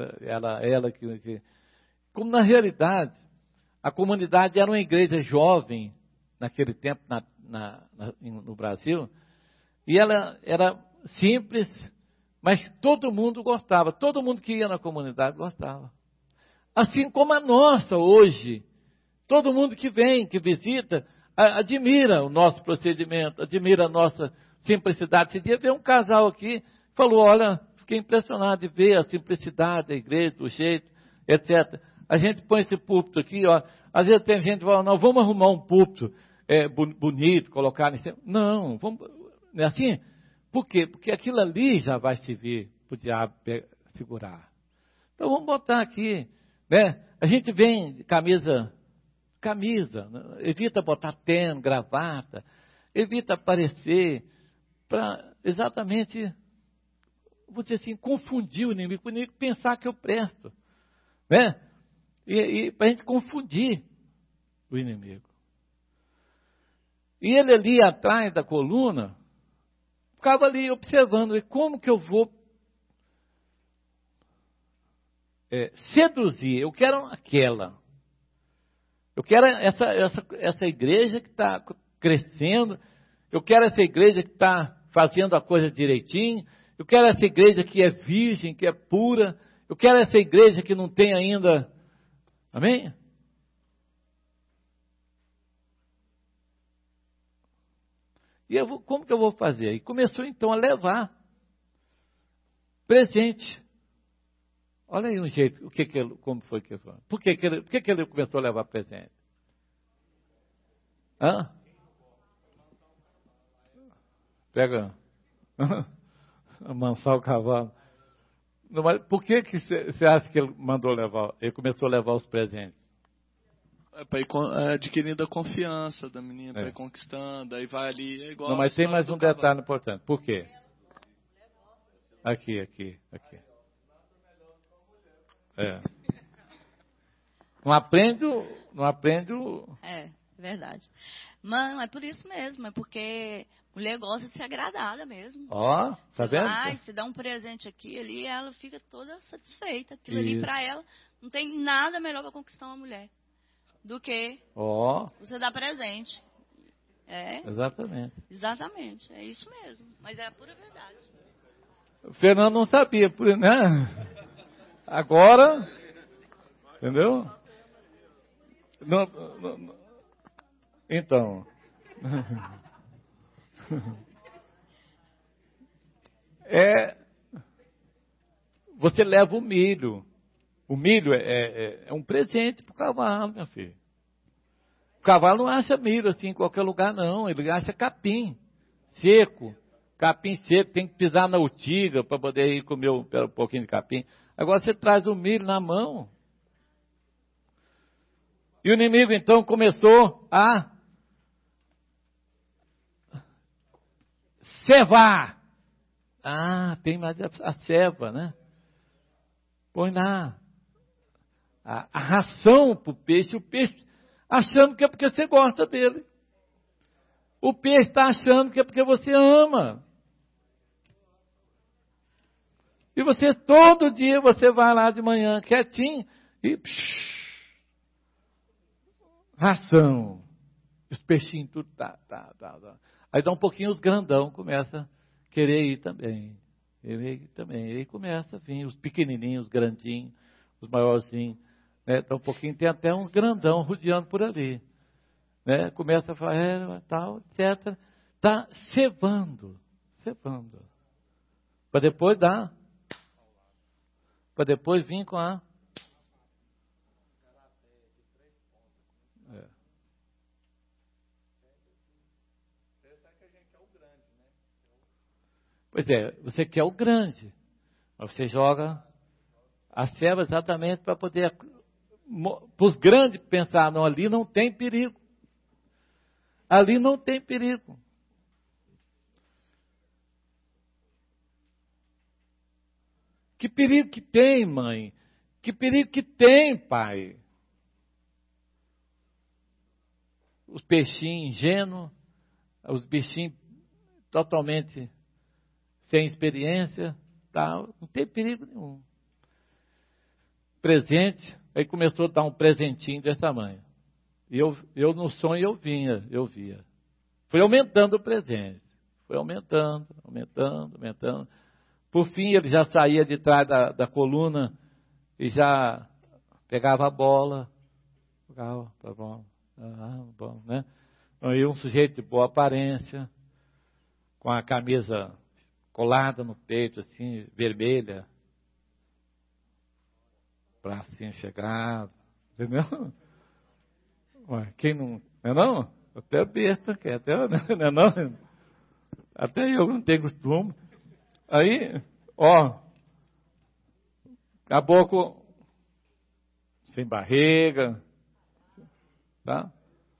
como na realidade, a comunidade era uma igreja jovem, naquele tempo no Brasil, e ela era simples, mas todo mundo gostava, todo mundo que ia na comunidade gostava. Assim como a nossa hoje, todo mundo que vem, que visita, admira o nosso procedimento, admira a nossa simplicidade. Esse dia veio um casal aqui, falou, olha, fiquei impressionado de ver a simplicidade da igreja, o jeito, etc. A gente põe esse púlpito aqui, ó, às vezes tem gente que fala, não, vamos arrumar um púlpito bonito, colocar em cima. Não, vamos, não é assim? Por quê? Porque aquilo ali já vai servir para o diabo segurar. Então vamos botar aqui, né? A gente vem de camisa, né? Evita botar terno, gravata, evita aparecer para exatamente, vou dizer assim, confundir o inimigo pensar que eu presto, né? E para a gente confundir o inimigo. E ele ali atrás da coluna, ficava ali observando, e como que eu vou seduzir? Eu quero aquela. Eu quero essa igreja que está crescendo. Eu quero essa igreja que está fazendo a coisa direitinho. Eu quero essa igreja que é virgem, que é pura. Eu quero essa igreja que não tem ainda. Amém? E como que eu vou fazer? E começou então a levar presente. Olha aí um jeito, como foi que ele falou. Por que ele começou a levar presente? Hã? Pega, amansar o cavalo. Não, mas por que você acha que ele mandou levar? Ele começou a levar os presentes? Para ir adquirindo a confiança da menina, para ir conquistando, aí vai ali, é igual. Não, mas tem mais um detalhe importante. Por quê? Aqui. Não aprende o... É, verdade. Mano, é por isso mesmo, é porque mulher gosta de ser agradada mesmo. Ó, tá vendo? Vai, você dá um presente aqui, ali, ela fica toda satisfeita. Aquilo ali pra ela, não tem nada melhor para conquistar uma mulher do que você dar presente. Exatamente, é isso mesmo. Mas é a pura verdade. O Fernando não sabia, né? Agora, entendeu? Não. Então. Você leva o milho. O milho é um presente para o cavalo, meu filho. O cavalo não acha milho assim em qualquer lugar, não. Ele acha capim seco. Capim seco, tem que pisar na urtiga para poder ir comer um pouquinho de capim. Agora você traz o milho na mão. E o inimigo então começou a cevar. Tem mais a ceva, né? Põe lá a ração para o peixe achando que é porque você gosta dele. O peixe está achando que é porque você ama. E você, todo dia, você vai lá de manhã, quietinho, e ração. Os peixinhos tudo tá. Aí dá um pouquinho, os grandão começam a querer ir também. Aí começa a vir os pequenininhos, os grandinhos, os maiorzinhos. Né? Dá um pouquinho, tem até uns grandão rodeando por ali. Né? Começa a falar, tal, etc. Está cevando. Para depois dar. Para depois vir com a... Pois é, você quer o grande. Mas você joga a ceva exatamente para poder para os grandes pensar, não, ali não tem perigo. Ali não tem perigo. Que perigo que tem, mãe? Que perigo que tem, pai? Os peixinhos ingênuos, os bichinhos totalmente sem experiência, tal, não tem perigo nenhum. Presente, aí começou a dar um presentinho desse tamanho. E eu no sonho eu via. Foi aumentando o presente. Foi aumentando. Por fim, ele já saía de trás da coluna e já pegava a bola. Jogava, tá bom. Bom, né? Aí um sujeito de boa aparência, com a camisa colada no peito, assim, vermelha, bracinho chegado, entendeu? Ué, quem não é não? Até besta, até não é não? Até eu não tenho costume. Aí, caboclo sem barriga, tá?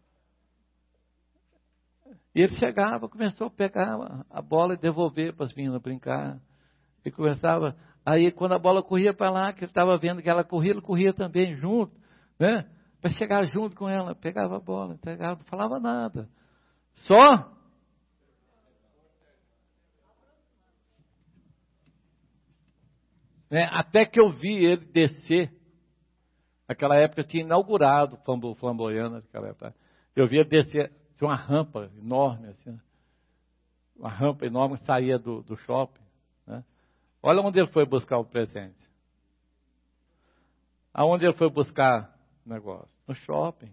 E ele chegava, começou a pegar a bola e devolver para as meninas brincar. E começava, aí quando a bola corria para lá, que ele estava vendo que ela corria, ele corria também junto, né? Para chegar junto com ela, pegava a bola, entregava, não falava nada. Só né? Até que eu vi ele descer. Naquela época tinha inaugurado o Flamboyant, naquela época. Eu vi ele descer, tinha uma rampa enorme, assim, uma rampa enorme que saía do shopping. Né? Olha onde ele foi buscar o presente. Aonde ele foi buscar o negócio? No shopping.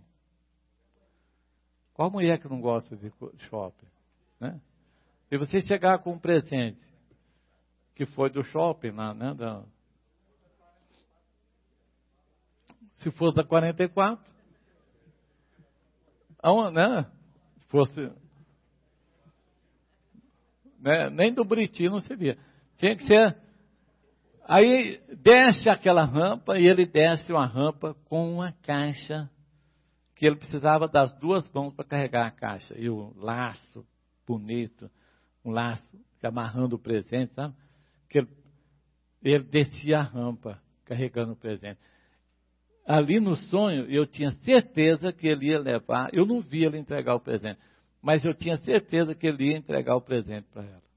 Qual mulher que não gosta de shopping? Né? Se você chegar com um presente que foi do shopping, né? Se fosse da 44, né? Se fosse, né? Nem do Buriti não se via. Tinha que ser. Aí desce aquela rampa e ele desce uma rampa com uma caixa que ele precisava das duas mãos para carregar a caixa. E o laço bonito, um laço amarrando o presente, sabe? Que ele descia a rampa carregando o presente. Ali no sonho, eu tinha certeza que ele ia levar, eu não vi ele entregar o presente, mas eu tinha certeza que ele ia entregar o presente para ela.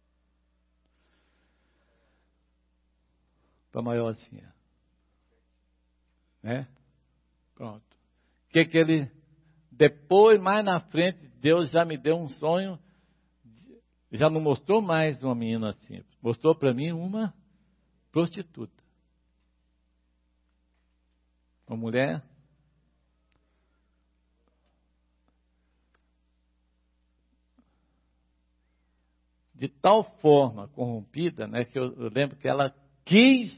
Para a maiorzinha. Né? Pronto. Que ele, depois, mais na frente, Deus já me deu um sonho, já não mostrou mais uma menina simples, mostrou para mim uma prostituta. Uma mulher de tal forma corrompida, né, que eu lembro que ela quis,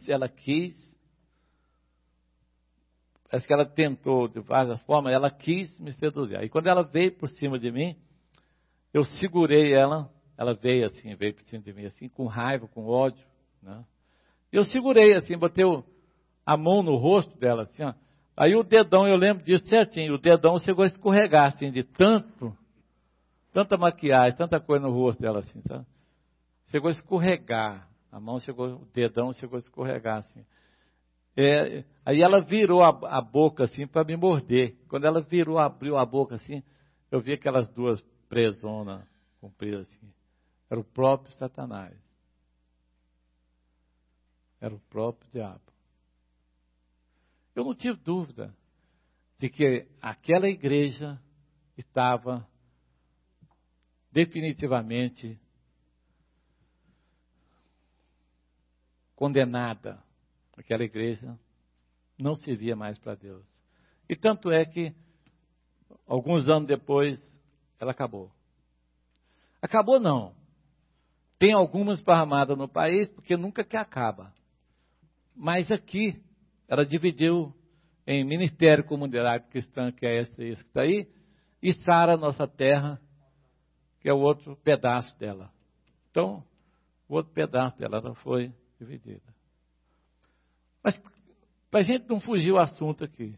parece que ela tentou de várias formas, ela quis me seduzir. Aí quando ela veio por cima de mim, eu segurei ela veio por cima de mim, assim, com raiva, com ódio, né? Eu segurei assim, botei a mão no rosto dela, assim, ó. Aí o dedão, eu lembro disso certinho, o dedão chegou a escorregar, assim, de tanta maquiagem, tanta coisa no rosto dela, assim, sabe? Chegou a escorregar, o dedão chegou a escorregar, assim. Aí ela virou a boca, assim, para me morder. Quando ela abriu a boca, assim, eu vi aquelas duas presonas compridas, assim. Era o próprio Satanás. Era o próprio diabo. Eu não tive dúvida de que aquela igreja estava definitivamente condenada. Aquela igreja não servia mais para Deus. E tanto é que, alguns anos depois, ela acabou. Acabou não. Tem algumas esparramadas no país, porque nunca que acaba. Mas aqui, ela dividiu em Ministério Comunidade Cristã, que é esse que está aí, e Sara Nossa Terra, que é o outro pedaço dela. Então, o outro pedaço dela não foi dividida. Mas Para a gente não fugir o assunto aqui.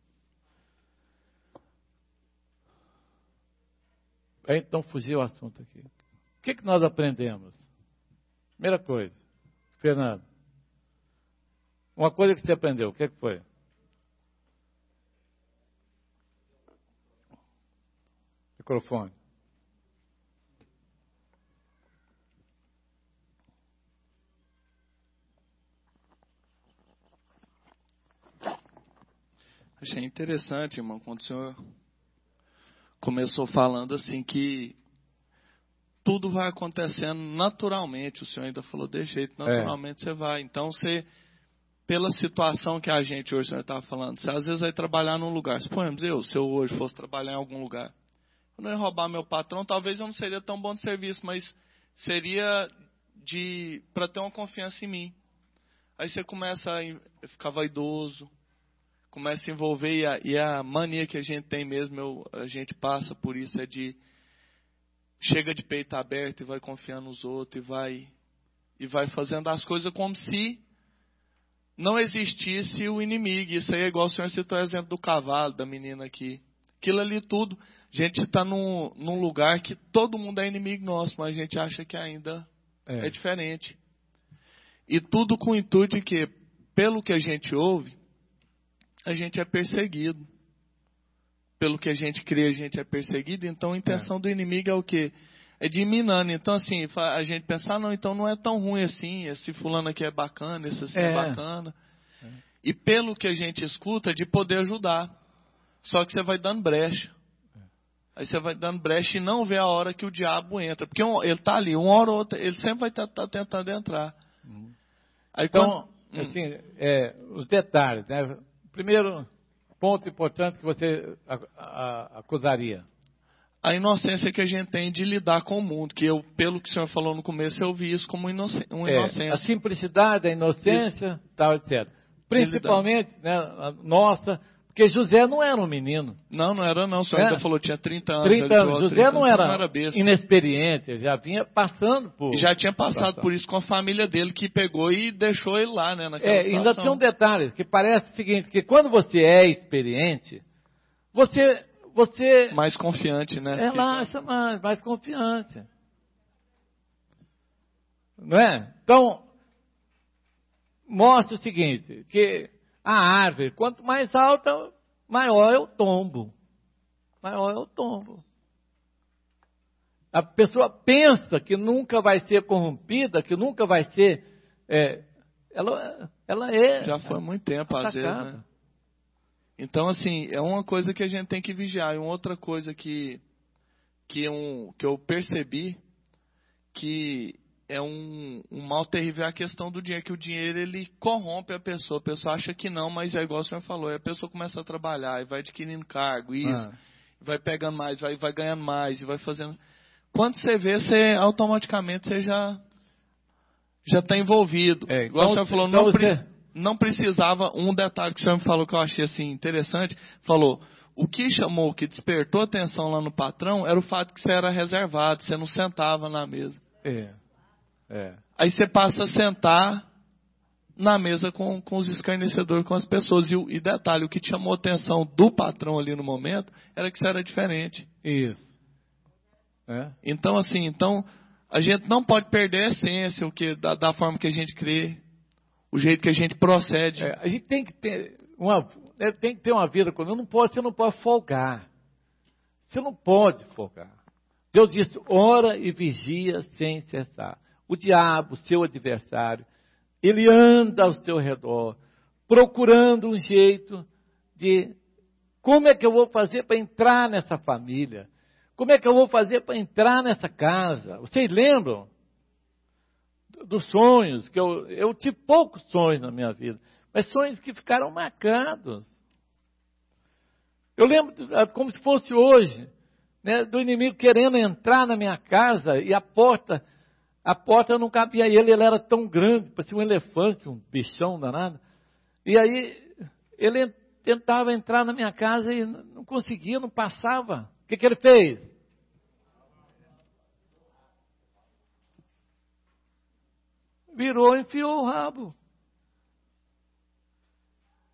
Para a gente não fugir o assunto aqui. O que nós aprendemos? Primeira coisa, Fernando. Uma coisa que você aprendeu, o que foi? Microfone. Achei interessante, irmão, quando o senhor começou falando assim que tudo vai acontecendo naturalmente. O senhor ainda falou de jeito, naturalmente você vai. Então, você, pela situação que a gente hoje, o senhor estava falando, você às vezes vai trabalhar num lugar. Suponhamos se eu hoje fosse trabalhar em algum lugar, eu não ia roubar meu patrão, talvez eu não seria tão bom de serviço, mas seria para ter uma confiança em mim. Aí você começa a ficar vaidoso, começa a envolver, e a mania que a gente tem mesmo, a gente passa por isso, é de chega de peito aberto e vai confiando nos outros, e vai fazendo as coisas como se não existisse o inimigo. Isso aí é igual o senhor citou o exemplo do cavalo, da menina aqui. Aquilo ali tudo, a gente está num lugar que todo mundo é inimigo nosso, mas a gente acha que ainda é diferente. E tudo com o intuito de que, pelo que a gente ouve, a gente é perseguido. Pelo que a gente crê, a gente é perseguido. Então, a intenção do inimigo é o quê? É de minando. Então, assim, a gente pensar, não, então não é tão ruim assim. Esse fulano aqui é bacana, esse assim é bacana. E pelo que a gente escuta, de poder ajudar. Só que você vai dando brecha. Aí você vai dando brecha e não vê a hora que o diabo entra. Porque ele está ali, uma hora ou outra, ele sempre vai estar tentando entrar. Aí, então, assim, os detalhes, né? Primeiro ponto importante que você acusaria. A inocência que a gente tem de lidar com o mundo, que eu, pelo que o senhor falou no começo, eu vi isso como inocência. A simplicidade, a inocência, tal, etc. Principalmente, né, a nossa, porque José não era um menino. Não era não, o senhor ainda falou, tinha 30 anos. 30 anos. José 30 não era besta. Inexperiente, já vinha passando por... E já tinha passado por isso com a família dele, que pegou e deixou ele lá, né, naquela situação. Ainda tem um detalhe, que parece o seguinte, que quando você é experiente, você mais confiante, né? Relaxa mais confiança. Não é? Então, mostra o seguinte, que a árvore, quanto mais alta, maior é o tombo. Maior é o tombo. A pessoa pensa que nunca vai ser corrompida, que nunca vai ser... ela é... Já foi há muito tempo, atacada. Às vezes, né? Então, assim, é uma coisa que a gente tem que vigiar. E uma outra coisa que eu percebi, que é um mal terrível, é a questão do dinheiro. Que o dinheiro, ele corrompe a pessoa. A pessoa acha que não, mas é igual o senhor falou. Aí a pessoa começa a trabalhar e vai adquirindo cargo, vai pegando mais, vai ganhando mais, e vai fazendo... Quando você vê, automaticamente você já está envolvido. Igual o senhor falou, não precisava, um detalhe que o senhor me falou que eu achei assim interessante, falou, o que despertou atenção lá no patrão era o fato que você era reservado, você não sentava na mesa. Aí você passa a sentar na mesa com os escarnecedores, com as pessoas. E detalhe, o que chamou a atenção do patrão ali no momento era que você era diferente. Isso. Então, assim, a gente não pode perder a essência, da forma que a gente crê, o jeito que a gente procede. A gente tem que ter uma vida, você não pode folgar. Você não pode folgar. Deus disse, ora e vigia sem cessar. O diabo, seu adversário, ele anda ao seu redor, procurando um jeito de, como é que eu vou fazer para entrar nessa família? Como é que eu vou fazer para entrar nessa casa? Vocês lembram dos sonhos? Que eu tive poucos sonhos na minha vida, mas sonhos que ficaram marcados. Eu lembro como se fosse hoje, né, do inimigo querendo entrar na minha casa e a porta não cabia ele era tão grande, parecia um elefante, um bichão danado. E aí ele tentava entrar na minha casa e não conseguia, não passava. O que ele fez? Virou e enfiou o rabo.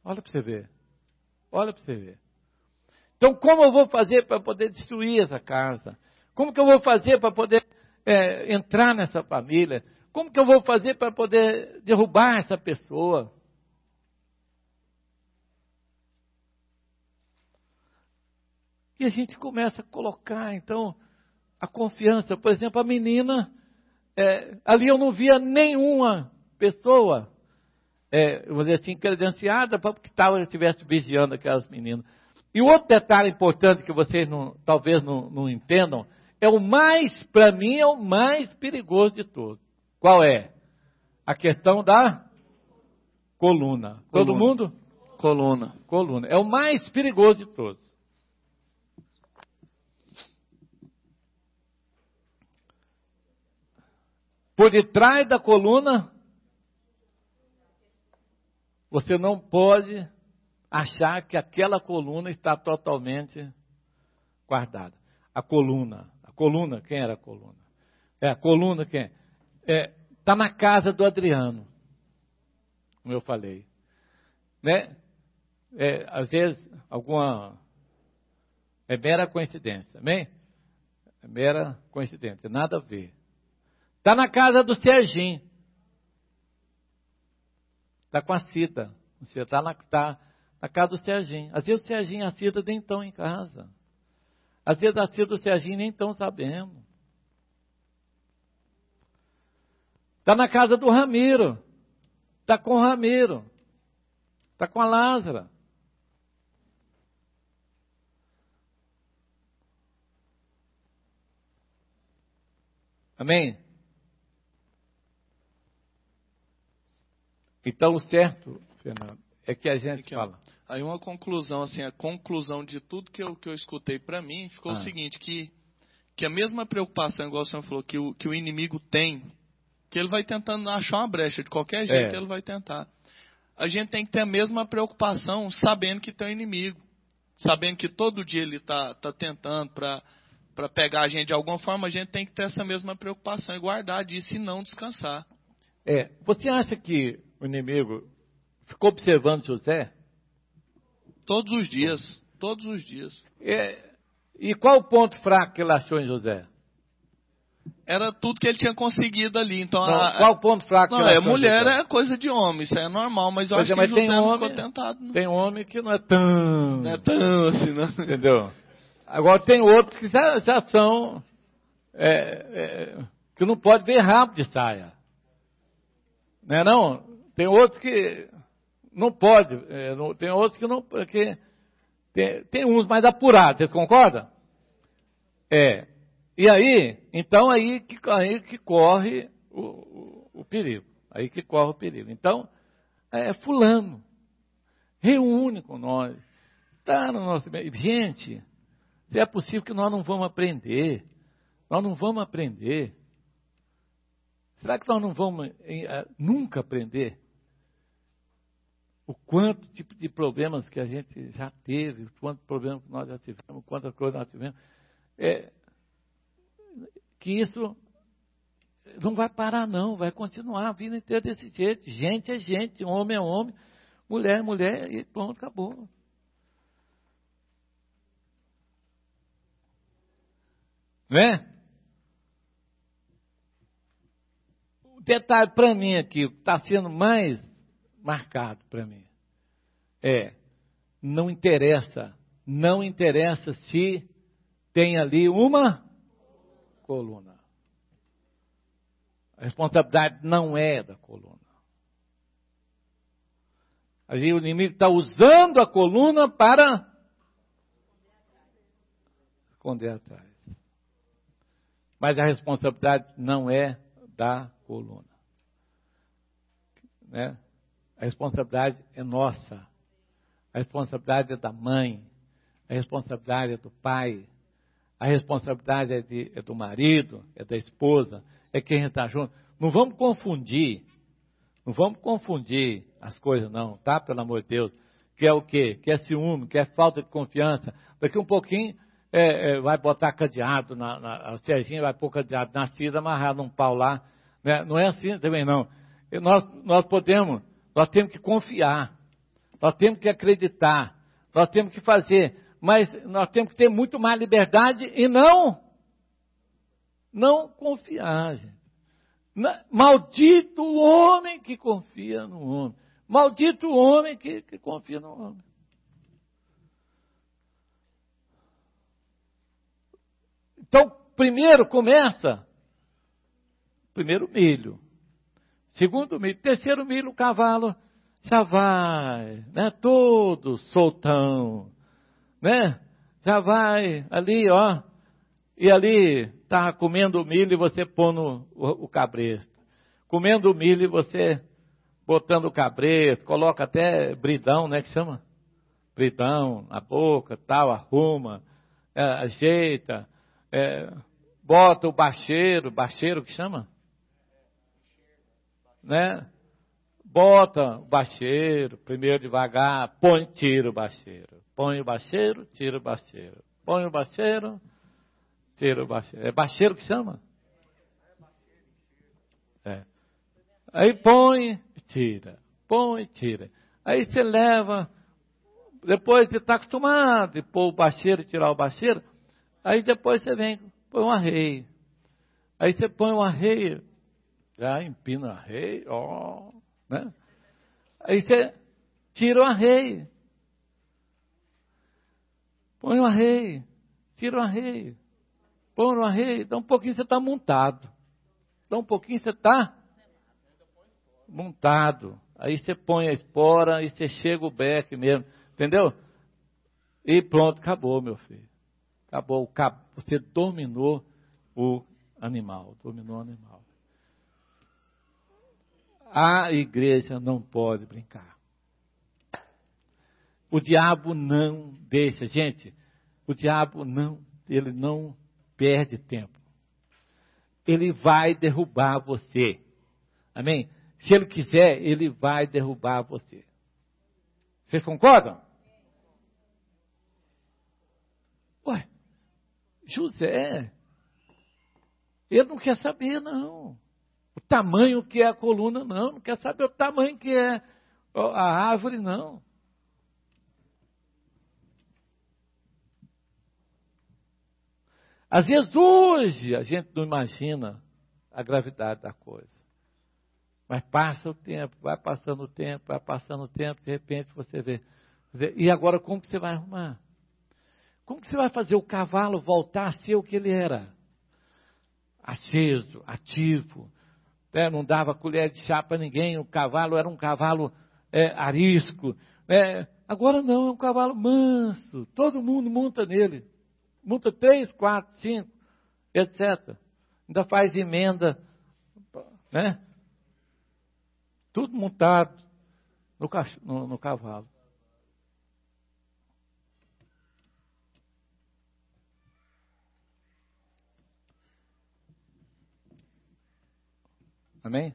Olha para você ver. Olha para você ver. Então, como eu vou fazer para poder destruir essa casa? Como que eu vou fazer para poder entrar nessa família? Como que eu vou fazer para poder derrubar essa pessoa? E a gente começa a colocar, então, a confiança. Por exemplo, a menina, ali eu não via nenhuma pessoa, vamos dizer assim, credenciada para que estivesse vigiando aquelas meninas. E o outro detalhe importante que vocês talvez não entendam, para mim, é o mais perigoso de todos. Qual é? A questão da coluna. Todo mundo? Coluna. Coluna. É o mais perigoso de todos. Por detrás da coluna, você não pode achar que aquela coluna está totalmente guardada. A coluna, quem era a coluna? A coluna quem é? Está na casa do Adriano, como eu falei. Né? Às vezes, é mera coincidência, amém? É mera coincidência, nada a ver. Está na casa do Serginho. Está com a Cida. Você está na casa do Serginho. Às vezes o Serginho e a Cida nem estão em casa. Às vezes a Cida e o Serginho nem estão sabendo. Está na casa do Ramiro. Está com o Ramiro. Está com a Lázara. Amém? Então, o certo, Fernando, é que a gente fala. Aí uma conclusão, assim, a conclusão de tudo que eu escutei para mim, ficou o seguinte, que a mesma preocupação, igual o senhor falou, que o inimigo tem, que ele vai tentando achar uma brecha, de qualquer jeito ele vai tentar. A gente tem que ter a mesma preocupação, sabendo que tem um inimigo, sabendo que todo dia ele está tentando para pegar a gente de alguma forma, a gente tem que ter essa mesma preocupação e guardar disso e não descansar. Você acha que o inimigo ficou observando José? Todos os dias. E qual o ponto fraco que ele achou em José? Era tudo que ele tinha conseguido ali. Então, qual o ponto fraco que ele achou? Mulher é coisa de homem, isso é normal, mas eu acho que José não ficou tentado. Não. Tem homem que não é tão... Não é tão assim, não. Entendeu? Agora tem outros que já são... que não pode ver rápido de saia. Não é não? Tem outros que não pode, tem outros que não, tem uns mais apurados, vocês concordam? E aí, então aí que corre o perigo, aí que corre o perigo. Então, fulano, reúne com nós, está no nosso meio. Gente, se é possível que nós não vamos aprender, será que nós não vamos nunca aprender? O quanto tipo de problemas que a gente já teve, quantos problemas que nós já tivemos, quantas coisas nós tivemos, que isso não vai parar não, vai continuar a vida inteira desse jeito. Gente é gente, homem é homem, mulher é mulher, e pronto, acabou. Não é? O detalhe para mim aqui, o que está sendo mais marcado para mim não interessa se tem ali uma coluna. A responsabilidade não é da coluna. Ali o inimigo está usando a coluna para esconder atrás. Mas a responsabilidade não é da coluna. Né? A responsabilidade é nossa. A responsabilidade é da mãe. A responsabilidade é do pai. A responsabilidade é do marido, é da esposa, é quem está junto. Não vamos confundir as coisas não, tá? Pelo amor de Deus. Que é o quê? Que é ciúme, que é falta de confiança. Daqui um pouquinho vai botar cadeado, a Serginha vai pôr cadeado na Cida, amarrar num pau lá. Né? Não é assim também não. Nós temos que confiar. nós temos que acreditar, nós temos que fazer, mas nós temos que ter muito mais liberdade e não confiar, gente. Maldito o homem que confia no homem. Maldito o homem que confia no homem. Então, primeiro começa, primeiro milho, segundo milho, terceiro milho, o cavalo já vai, né, todo soltão, né, já vai ali, ó, e ali está comendo milho e você pondo o cabresto, comendo o milho e você botando o cabresto, coloca até bridão, né, que chama? Bridão na boca, tal, arruma, ajeita, bota o bacheiro que chama? Né? Bota o bacheiro, primeiro devagar, tira o bacheiro. Põe o bacheiro, tira o bacheiro. Põe o bacheiro, tira o bacheiro. É bacheiro que chama? Aí põe, tira. Põe, tira. Aí você leva, depois você está acostumado de pôr o bacheiro, tirar o bacheiro, aí depois você vem, põe um arreio. Aí você põe um arreio, já empina o arreio, ó, né? Aí você tira o arreio. Põe o arreio, tira o arreio. Põe o arreio, dá um pouquinho você está montado. Dá um pouquinho você está montado. Aí você põe a espora e você chega o beque mesmo, entendeu? E pronto, acabou, meu filho. Acabou, você dominou o animal, A igreja não pode brincar. O diabo não deixa, gente, o diabo ele não perde tempo. Ele vai derrubar você. Amém? Se ele quiser, ele vai derrubar você. Vocês concordam? Ué, José, ele não quer saber, não. O tamanho que é a coluna, não. Não quer saber o tamanho que é a árvore, não. Às vezes hoje a gente não imagina a gravidade da coisa. Mas passa o tempo, vai passando o tempo, de repente você vê. E agora como que você vai arrumar? Como que você vai fazer o cavalo voltar a ser o que ele era? Aceso, ativo, né? Não dava colher de chá para ninguém, o cavalo era um cavalo arisco. Agora não, é um cavalo manso, todo mundo monta nele. Monta 3, 4, 5, etc. Ainda faz emenda, né? Tudo montado no cavalo. Amém?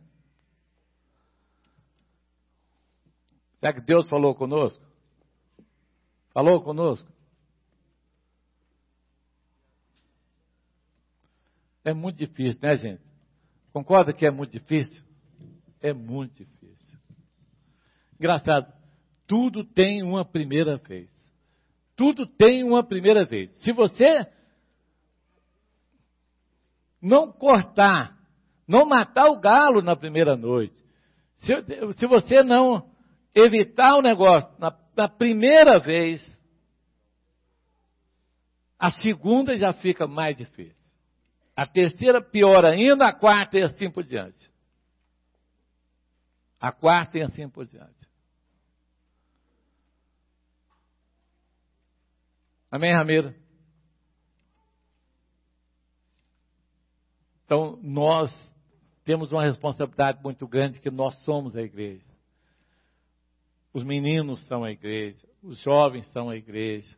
Será que Deus falou conosco? Falou conosco? É muito difícil, né, gente? Concorda que é muito difícil? É muito difícil. Engraçado, tudo tem uma primeira vez. Tudo tem uma primeira vez. Se você não cortar, não matar o galo na primeira noite, se você não evitar o negócio na primeira vez, a segunda já fica mais difícil. A terceira pior ainda, a quarta e assim por diante. A quarta e assim por diante. Amém, Ramiro? Então, nós temos uma responsabilidade muito grande, que nós somos a igreja. Os meninos são a igreja, os jovens são a igreja,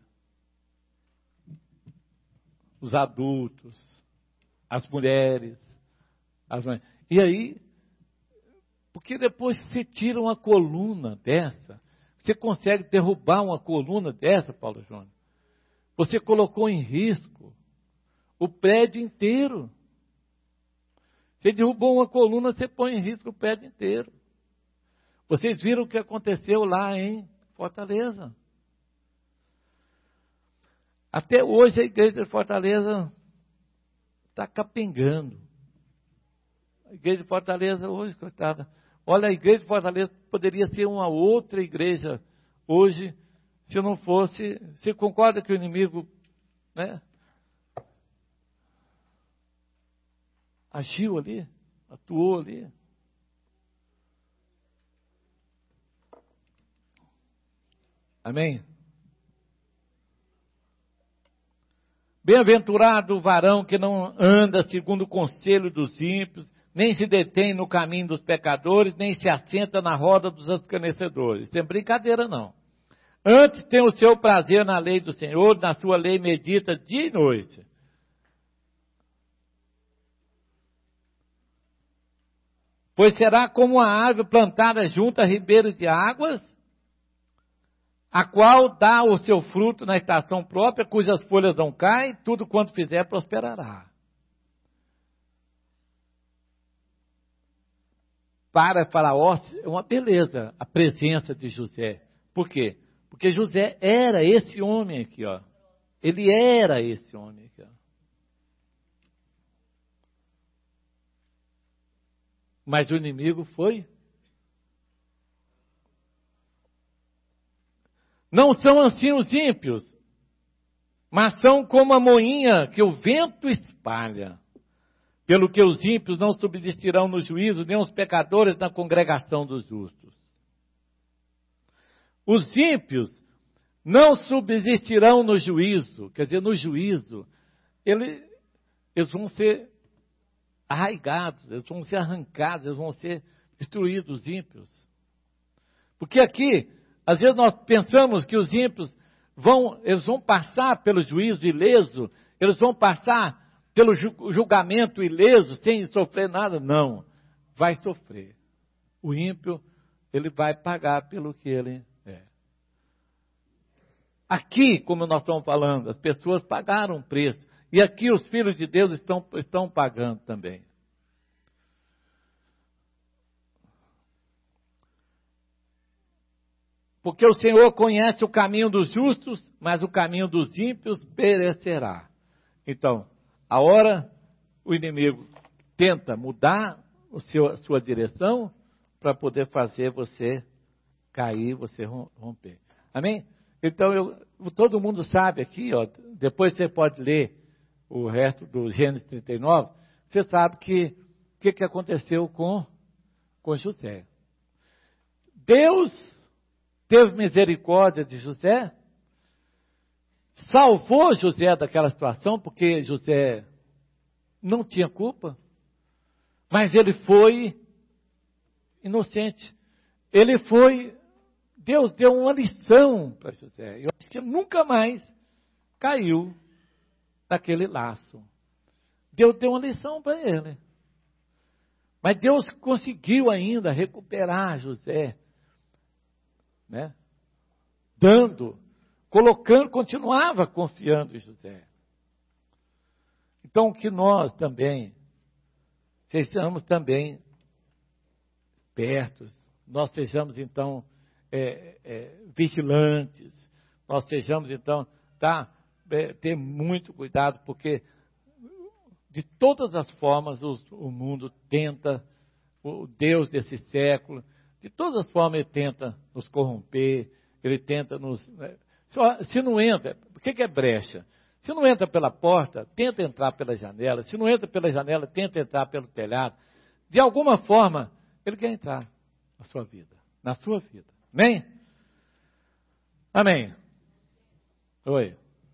os adultos, as mulheres, as mães. E aí, porque depois que você tira uma coluna dessa, você consegue derrubar uma coluna dessa, Paulo Júnior, você colocou em risco o prédio inteiro. Você derrubou uma coluna, você põe em risco o prédio inteiro. Vocês viram o que aconteceu lá em Fortaleza. Até hoje a igreja de Fortaleza está capengando. A igreja de Fortaleza hoje, coitada. Olha, a igreja de Fortaleza poderia ser uma outra igreja hoje, se não fosse. Você concorda que o inimigo, né, agiu ali, atuou ali? Amém? Bem-aventurado o varão que não anda segundo o conselho dos ímpios, nem se detém no caminho dos pecadores, nem se assenta na roda dos escarnecedores. Tem brincadeira não. Antes tem o seu prazer na lei do Senhor, na sua lei medita dia e noite. Pois será como uma árvore plantada junto a ribeiros de águas, a qual dá o seu fruto na estação própria, cujas folhas não caem, tudo quanto fizer prosperará. Para Faraó é uma beleza a presença de José. Por quê? Porque José era esse homem aqui, ó. Ele era esse homem aqui, ó. Mas o inimigo foi. Não são assim os ímpios, mas são como a moinha que o vento espalha. Pelo que os ímpios não subsistirão no juízo, nem os pecadores na congregação dos justos. Os ímpios não subsistirão no juízo, quer dizer, no juízo, eles vão ser arraigados, eles vão ser arrancados, eles vão ser destruídos, os ímpios. Porque aqui, às vezes nós pensamos que os ímpios eles vão passar pelo juízo ileso, eles vão passar pelo julgamento ileso, sem sofrer nada. Não, vai sofrer. O ímpio, ele vai pagar pelo que ele é. Aqui, como nós estamos falando, as pessoas pagaram um preço. E aqui os filhos de Deus estão pagando também. Porque o Senhor conhece o caminho dos justos, mas o caminho dos ímpios perecerá. Então, a hora o inimigo tenta mudar a sua direção para poder fazer você cair, você romper. Amém? Então, todo mundo sabe aqui, ó, depois você pode ler o resto do Gênesis 39, você sabe o que aconteceu com José. Deus teve misericórdia de José, salvou José daquela situação, porque José não tinha culpa, mas ele foi inocente. Deus deu uma lição para José. Eu acho que nunca mais caiu naquele laço. Deus deu uma lição para ele. Mas Deus conseguiu ainda recuperar José, né? Continuava confiando em José. Então, que nós também sejamos também espertos, nós sejamos então vigilantes, nós sejamos então, ter muito cuidado, porque de todas as formas o mundo tenta, o Deus desse século, de todas as formas ele tenta nos corromper, ele tenta nos... Se não entra, o que é brecha? Se não entra pela porta, tenta entrar pela janela. Se não entra pela janela, tenta entrar pelo telhado. De alguma forma, ele quer entrar na sua vida. Na sua vida. Amém? Amém. Oi.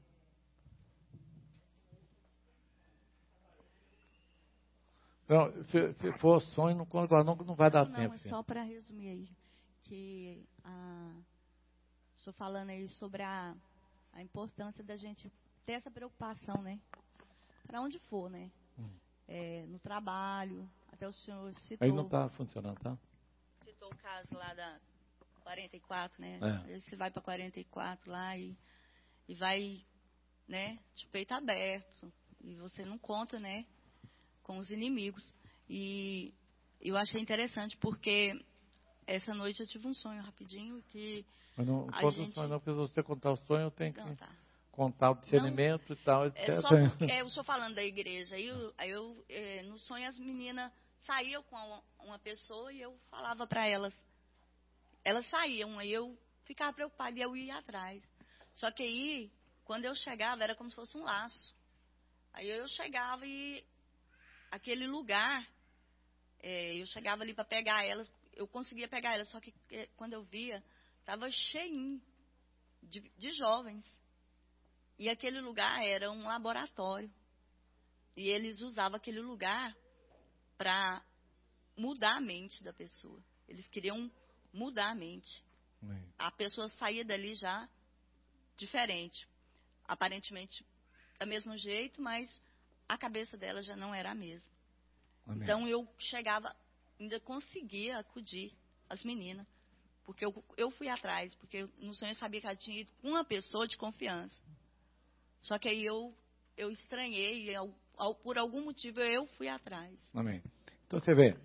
Não, se for sonho, não vai dar tempo. Não, é só para resumir aí. Que estou falando aí sobre a importância da gente ter essa preocupação, né? Para onde for, né? No trabalho, até o senhor citou. Aí não está funcionando, tá? Citou o caso lá da 44, né? Você vai para 44 lá e vai, né? De peito aberto. E você não conta, né? Com os inimigos. E eu achei interessante porque essa noite eu tive um sonho rapidinho que Mas não a conta gente... o sonho não, porque se você contar o sonho, eu tenho que Não, tá. contar o discernimento e tal, etc. É só porque eu estou falando da igreja. No sonho as meninas saíam com uma pessoa e eu falava para elas. Elas saíam, aí eu ficava preocupada e eu ia atrás. Só que aí, quando eu chegava, era como se fosse um laço. Aí eu chegava e aquele lugar, eu chegava ali para pegar elas, eu conseguia pegar elas, só que quando eu via, estava cheinho de jovens. E aquele lugar era um laboratório. E eles usavam aquele lugar para mudar a mente da pessoa. Eles queriam mudar a mente. A pessoa saía dali já diferente. Aparentemente do mesmo jeito, mas a cabeça dela já não era a mesma. Amém. Então eu chegava, ainda conseguia acudir as meninas. Porque eu fui atrás, porque no sonho eu sabia que ela tinha ido com uma pessoa de confiança. Só que aí eu estranhei, por algum motivo eu fui atrás. Amém. Então você vê,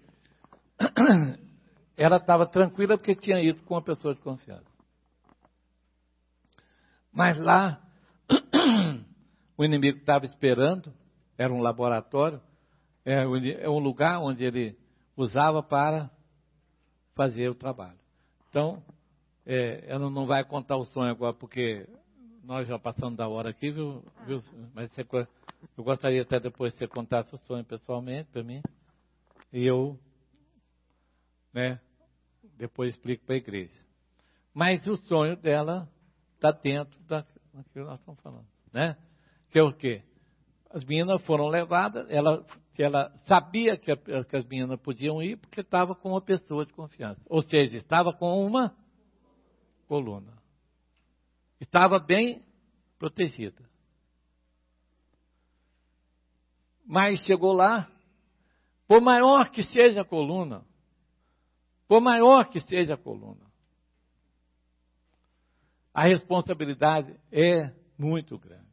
ela estava tranquila porque tinha ido com uma pessoa de confiança. Mas lá, o inimigo estava esperando, era um laboratório, é um lugar onde ele usava para fazer o trabalho. Então, ela não vai contar o sonho agora, porque nós já passamos da hora aqui, viu? Mas eu gostaria até depois que você contasse o sonho pessoalmente para mim, e eu, depois explico para a igreja. Mas o sonho dela está dentro daquilo que nós estamos falando, né? Que é o quê? As meninas foram levadas, ela sabia que as meninas podiam ir porque estava com uma pessoa de confiança. Ou seja, estava com uma coluna. Estava bem protegida. Mas chegou lá, por maior que seja a coluna, a responsabilidade é muito grande.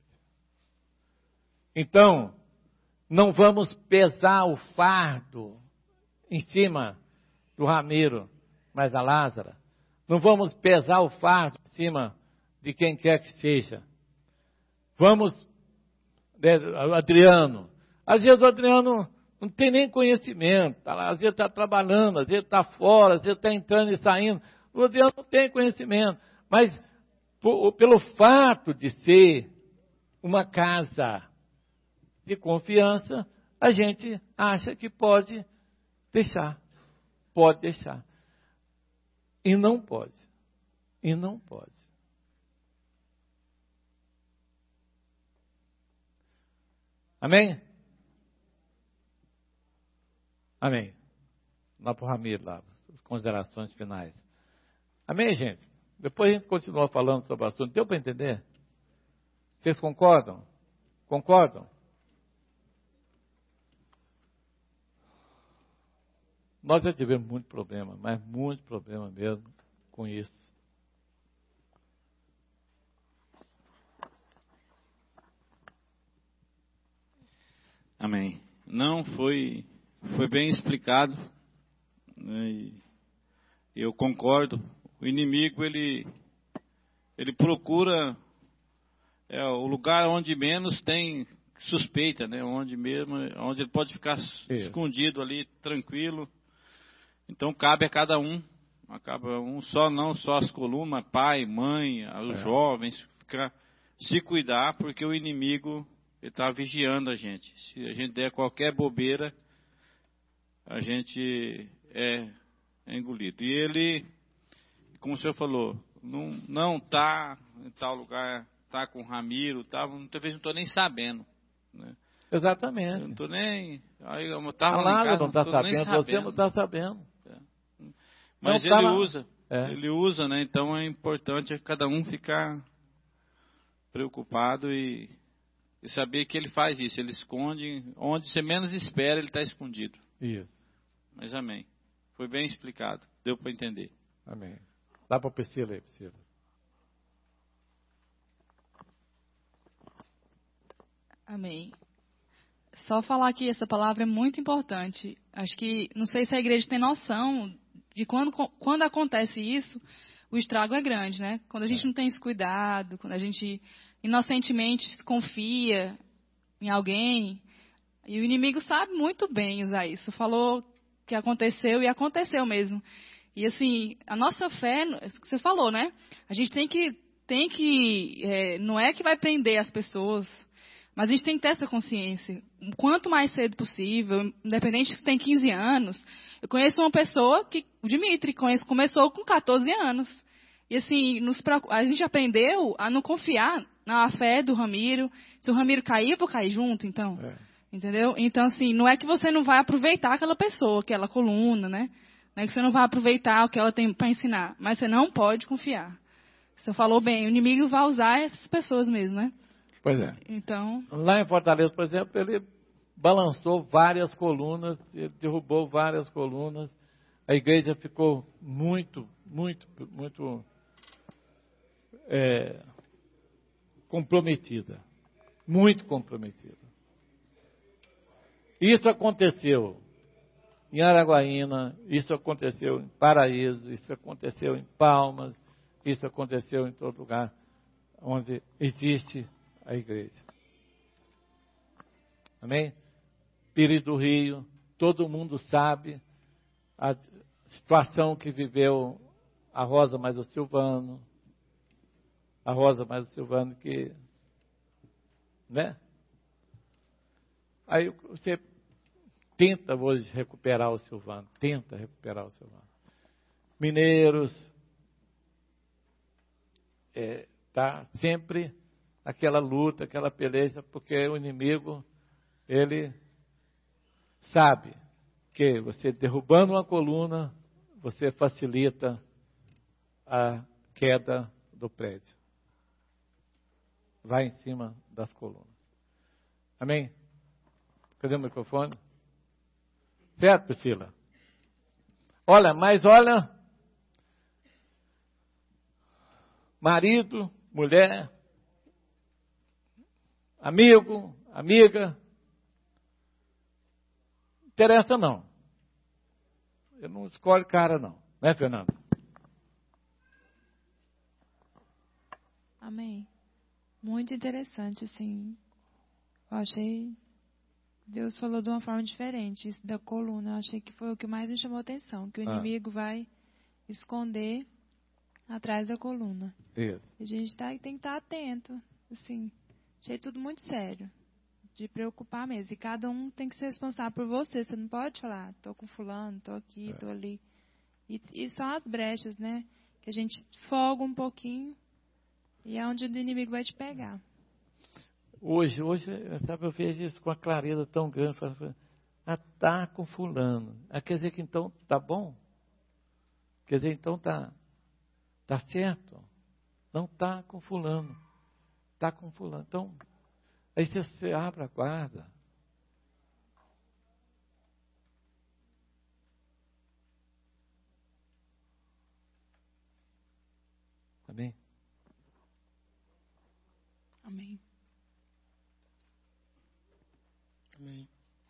Então, não vamos pesar o fardo em cima do Ramiro, mas a Lázara. Não vamos pesar o fardo em cima de quem quer que seja. Vamos, Adriano. Às vezes o Adriano não tem nem conhecimento. Tá lá, às vezes está trabalhando, às vezes está fora, às vezes está entrando e saindo. O Adriano não tem conhecimento. Mas pelo fato de ser uma casa de confiança, a gente acha que pode deixar. Pode deixar. E não pode. Amém? Amém. Lá para o Ramiro, lá, as considerações finais. Amém, gente? Depois a gente continua falando sobre o assunto. Deu para entender? Vocês concordam? Concordam? Nós já tivemos muito problema, mas muito problema mesmo com isso. Amém. Não, foi bem explicado. Né, eu concordo. O inimigo, ele procura o lugar onde menos tem suspeita, né? Onde ele pode ficar escondido ali, tranquilo. Então cabe a cada um, não só as colunas, pai, mãe, os jovens, se cuidar, porque o inimigo está vigiando a gente. Se a gente der qualquer bobeira, a gente é engolido. E ele, como o senhor falou, não está em tal lugar, está com o Ramiro, talvez não estou nem sabendo, né? Exatamente. Eu não estou nem... Aí eu a estava Lázara não está sabendo, você não está sabendo. Mas não ele usa, ele usa, né? Então é importante cada um ficar preocupado e saber que ele faz isso. Ele esconde, onde você menos espera, ele está escondido. Isso. Mas amém. Foi bem explicado, deu para entender. Amém. Dá para Priscila aí, Priscila. Amém. Só falar que essa palavra é muito importante. Acho que, não sei se a igreja tem noção, E quando acontece isso, o estrago é grande, né? Quando a gente não tem esse cuidado, quando a gente inocentemente confia em alguém, e o inimigo sabe muito bem usar isso. Falou que aconteceu e aconteceu mesmo. E assim, a nossa fé, isso que você falou, né? A gente tem que não é que vai prender as pessoas, mas a gente tem que ter essa consciência. Quanto mais cedo possível, independente se tem 15 anos. Eu conheço uma pessoa o Dimitri, começou com 14 anos. E assim, a gente aprendeu a não confiar na fé do Ramiro. Se o Ramiro cair, eu vou cair junto, então. Entendeu? Então, assim, não é que você não vai aproveitar aquela pessoa, aquela coluna, né? Não é que você não vai aproveitar o que ela tem para ensinar. Mas você não pode confiar. Você falou bem, o inimigo vai usar essas pessoas mesmo, né? Pois é. Então... Lá em Fortaleza, por exemplo, ele balançou várias colunas, ele derrubou várias colunas. A igreja ficou muito comprometida. Muito comprometida. Isso aconteceu em Araguaína, isso aconteceu em Paraíso, isso aconteceu em Palmas, isso aconteceu em todo lugar onde existe a igreja. Amém? Pires do Rio, todo mundo sabe a situação que viveu a Rosa mais o Silvano. A Rosa mais o Silvano que... né? Aí você tenta hoje recuperar o Silvano. Mineiros. Tá sempre aquela luta, aquela peleja, porque o inimigo, ele sabe que você derrubando uma coluna, você facilita a queda do prédio. Vai em cima das colunas. Amém? Cadê o microfone? Certo, Priscila? Olha, marido, mulher, amigo, amiga, não interessa não. Eu não escolho cara não. Né, Fernanda? Amém. Muito interessante, assim. Eu achei... Deus falou de uma forma diferente, isso da coluna. Eu achei que foi o que mais me chamou a atenção, que o inimigo vai esconder atrás da coluna. Isso. A gente tem que estar atento, assim. Achei tudo muito sério, de preocupar mesmo. E cada um tem que ser responsável por você. Você não pode falar, estou com fulano, estou aqui, estou ali. E são as brechas, né? Que a gente folga um pouquinho e é onde o inimigo vai te pegar. Hoje, sabe, eu vejo isso com uma clareza tão grande. Tá com fulano. Quer dizer que então tá bom? Quer dizer, então tá certo? Não tá com fulano. Tá com fulano. Então, aí você abre a guarda. Amém? Amém. Amém.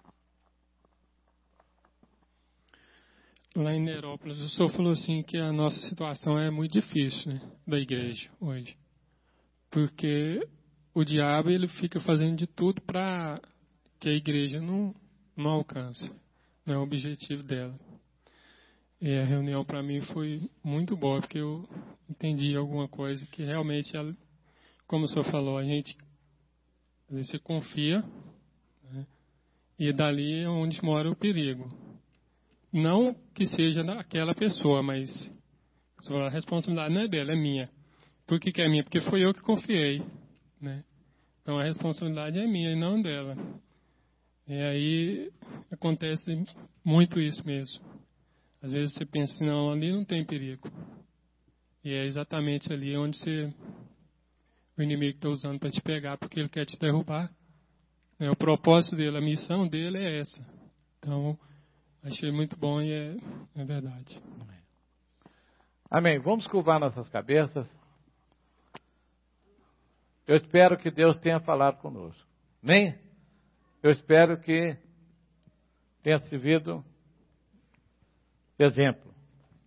Lá em Nerópolis, o senhor falou assim que a nossa situação é muito difícil, né, da igreja hoje. Porque o diabo ele fica fazendo de tudo para que a igreja não alcance. Não é o objetivo dela. E a reunião para mim foi muito boa, porque eu entendi alguma coisa que realmente, como o senhor falou, a gente às vezes você confia, né, e dali é onde mora o perigo. Não que seja daquela pessoa, mas a responsabilidade não é dela, é minha. Por que é minha? Porque foi eu que confiei, né? Então a responsabilidade é minha e não dela. E aí acontece muito isso mesmo. Às vezes você pensa, não, ali não tem perigo. E é exatamente ali onde o inimigo está usando para te pegar, porque ele quer te derrubar. O propósito dele, a missão dele é essa. Então, achei muito bom e é verdade. Amém. Vamos curvar nossas cabeças. Eu espero que Deus tenha falado conosco. Amém? Eu espero que tenha servido exemplo.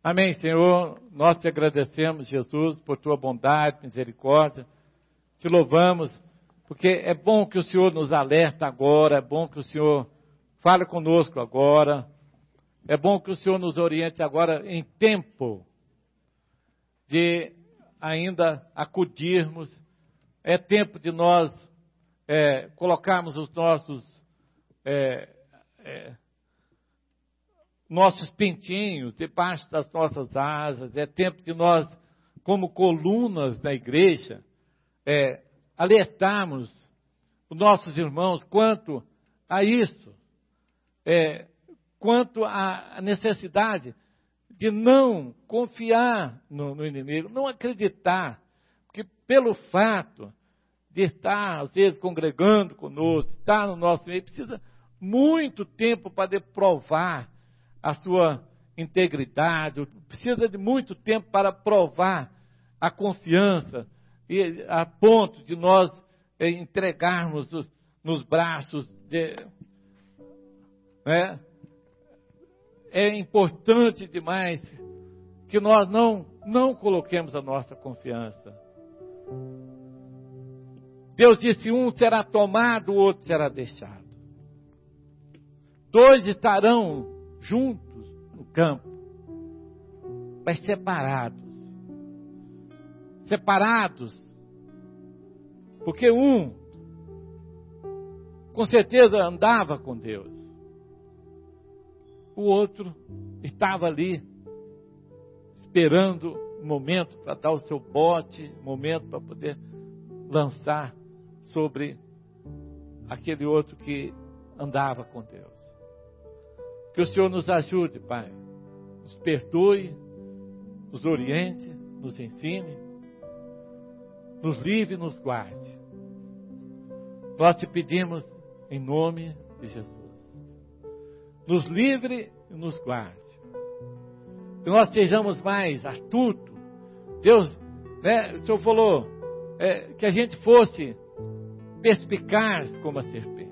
Amém, Senhor. Nós te agradecemos, Jesus, por tua bondade, misericórdia. Te louvamos, porque é bom que o Senhor nos alerta agora, é bom que o Senhor fale conosco agora, é bom que o Senhor nos oriente agora em tempo de ainda acudirmos. É tempo de nós colocarmos os nossos pintinhos debaixo das nossas asas. É tempo de nós, como colunas da igreja, alertarmos os nossos irmãos quanto a isso, quanto à necessidade de não confiar no inimigo, não acreditar, porque pelo fato de estar, às vezes, congregando conosco, estar no nosso meio, precisa muito tempo para provar a sua integridade, precisa de muito tempo para provar a confiança, e a ponto de nós entregarmos nos braços é importante demais que nós não coloquemos a nossa confiança. Deus disse: um será tomado, o outro será deixado. 2 estarão juntos no campo, mas separados. Porque um, com certeza, andava com Deus. O outro estava ali, esperando o momento para dar o seu bote, momento para poder lançar sobre aquele outro que andava com Deus. Que o Senhor nos ajude, Pai, nos perdoe, nos oriente, nos ensine, nos livre e nos guarde. Nós te pedimos em nome de Jesus. Nos livre e nos guarde. Que nós sejamos mais astutos. Deus, o Senhor falou que a gente fosse perspicaz como a serpente.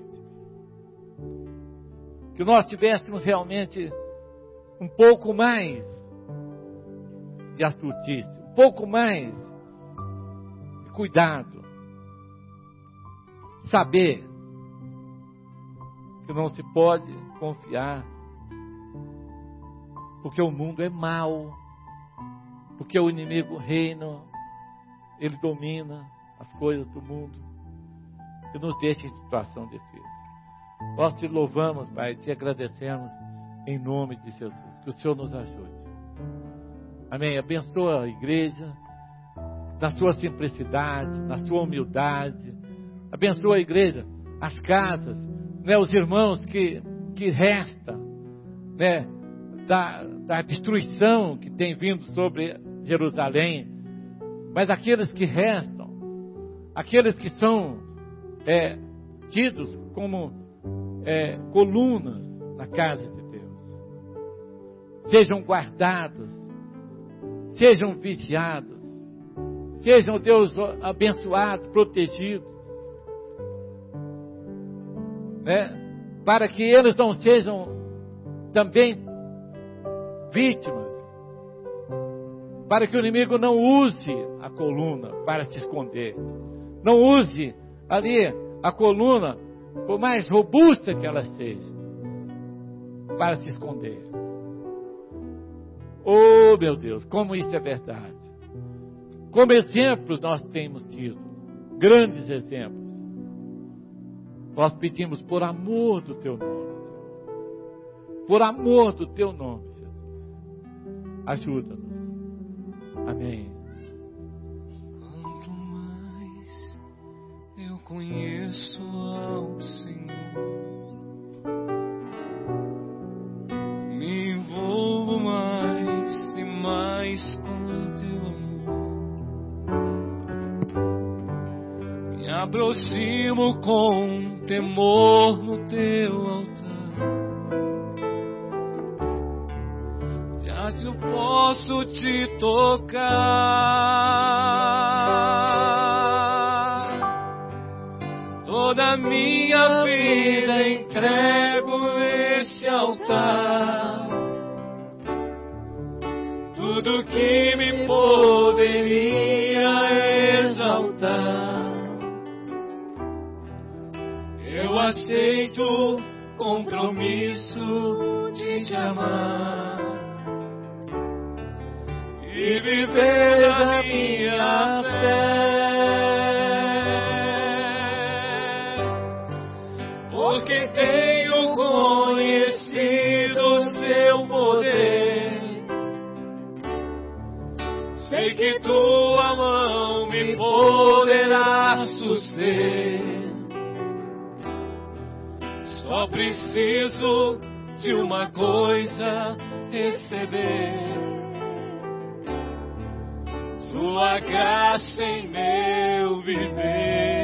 Que nós tivéssemos realmente um pouco mais de astutice, um pouco mais de cuidado. Saber que não se pode confiar, porque o mundo é mau, porque o inimigo reina, ele domina as coisas do mundo e nos deixa em situação difícil. Nós te louvamos, Pai, te agradecemos em nome de Jesus. Que o Senhor nos ajude. Amém. Abençoa a igreja na sua simplicidade, na sua humildade. Abençoa a igreja, as casas, os irmãos que restam, da destruição que tem vindo sobre Jerusalém. Mas aqueles que restam, aqueles que são tidos como colunas na casa de Deus, sejam guardados, sejam vigiados, sejam, Deus, abençoados, protegidos, para que eles não sejam também vítimas, para que o inimigo não use a coluna para se esconder, não use ali a coluna, por mais robusta que ela seja, para se esconder. Oh, meu Deus, como isso é verdade. Como exemplos nós temos tido, grandes exemplos. Nós pedimos por amor do Teu nome, Senhor. Por amor do Teu nome, Jesus. Ajuda-nos. Amém. Quanto mais eu conheço ao Senhor, me envolvo mais e mais com Teu amor. Me aproximo com temor no Teu altar. Já eu posso Te tocar. Toda a minha vida entrego nesse altar. tudo que me poderia exaltar. Eu aceito compromisso de te amar e viver a minha fé, porque tenho conhecido seu poder. Sei que tua mão me poderá suster. Só preciso de uma coisa receber: sua graça em meu viver.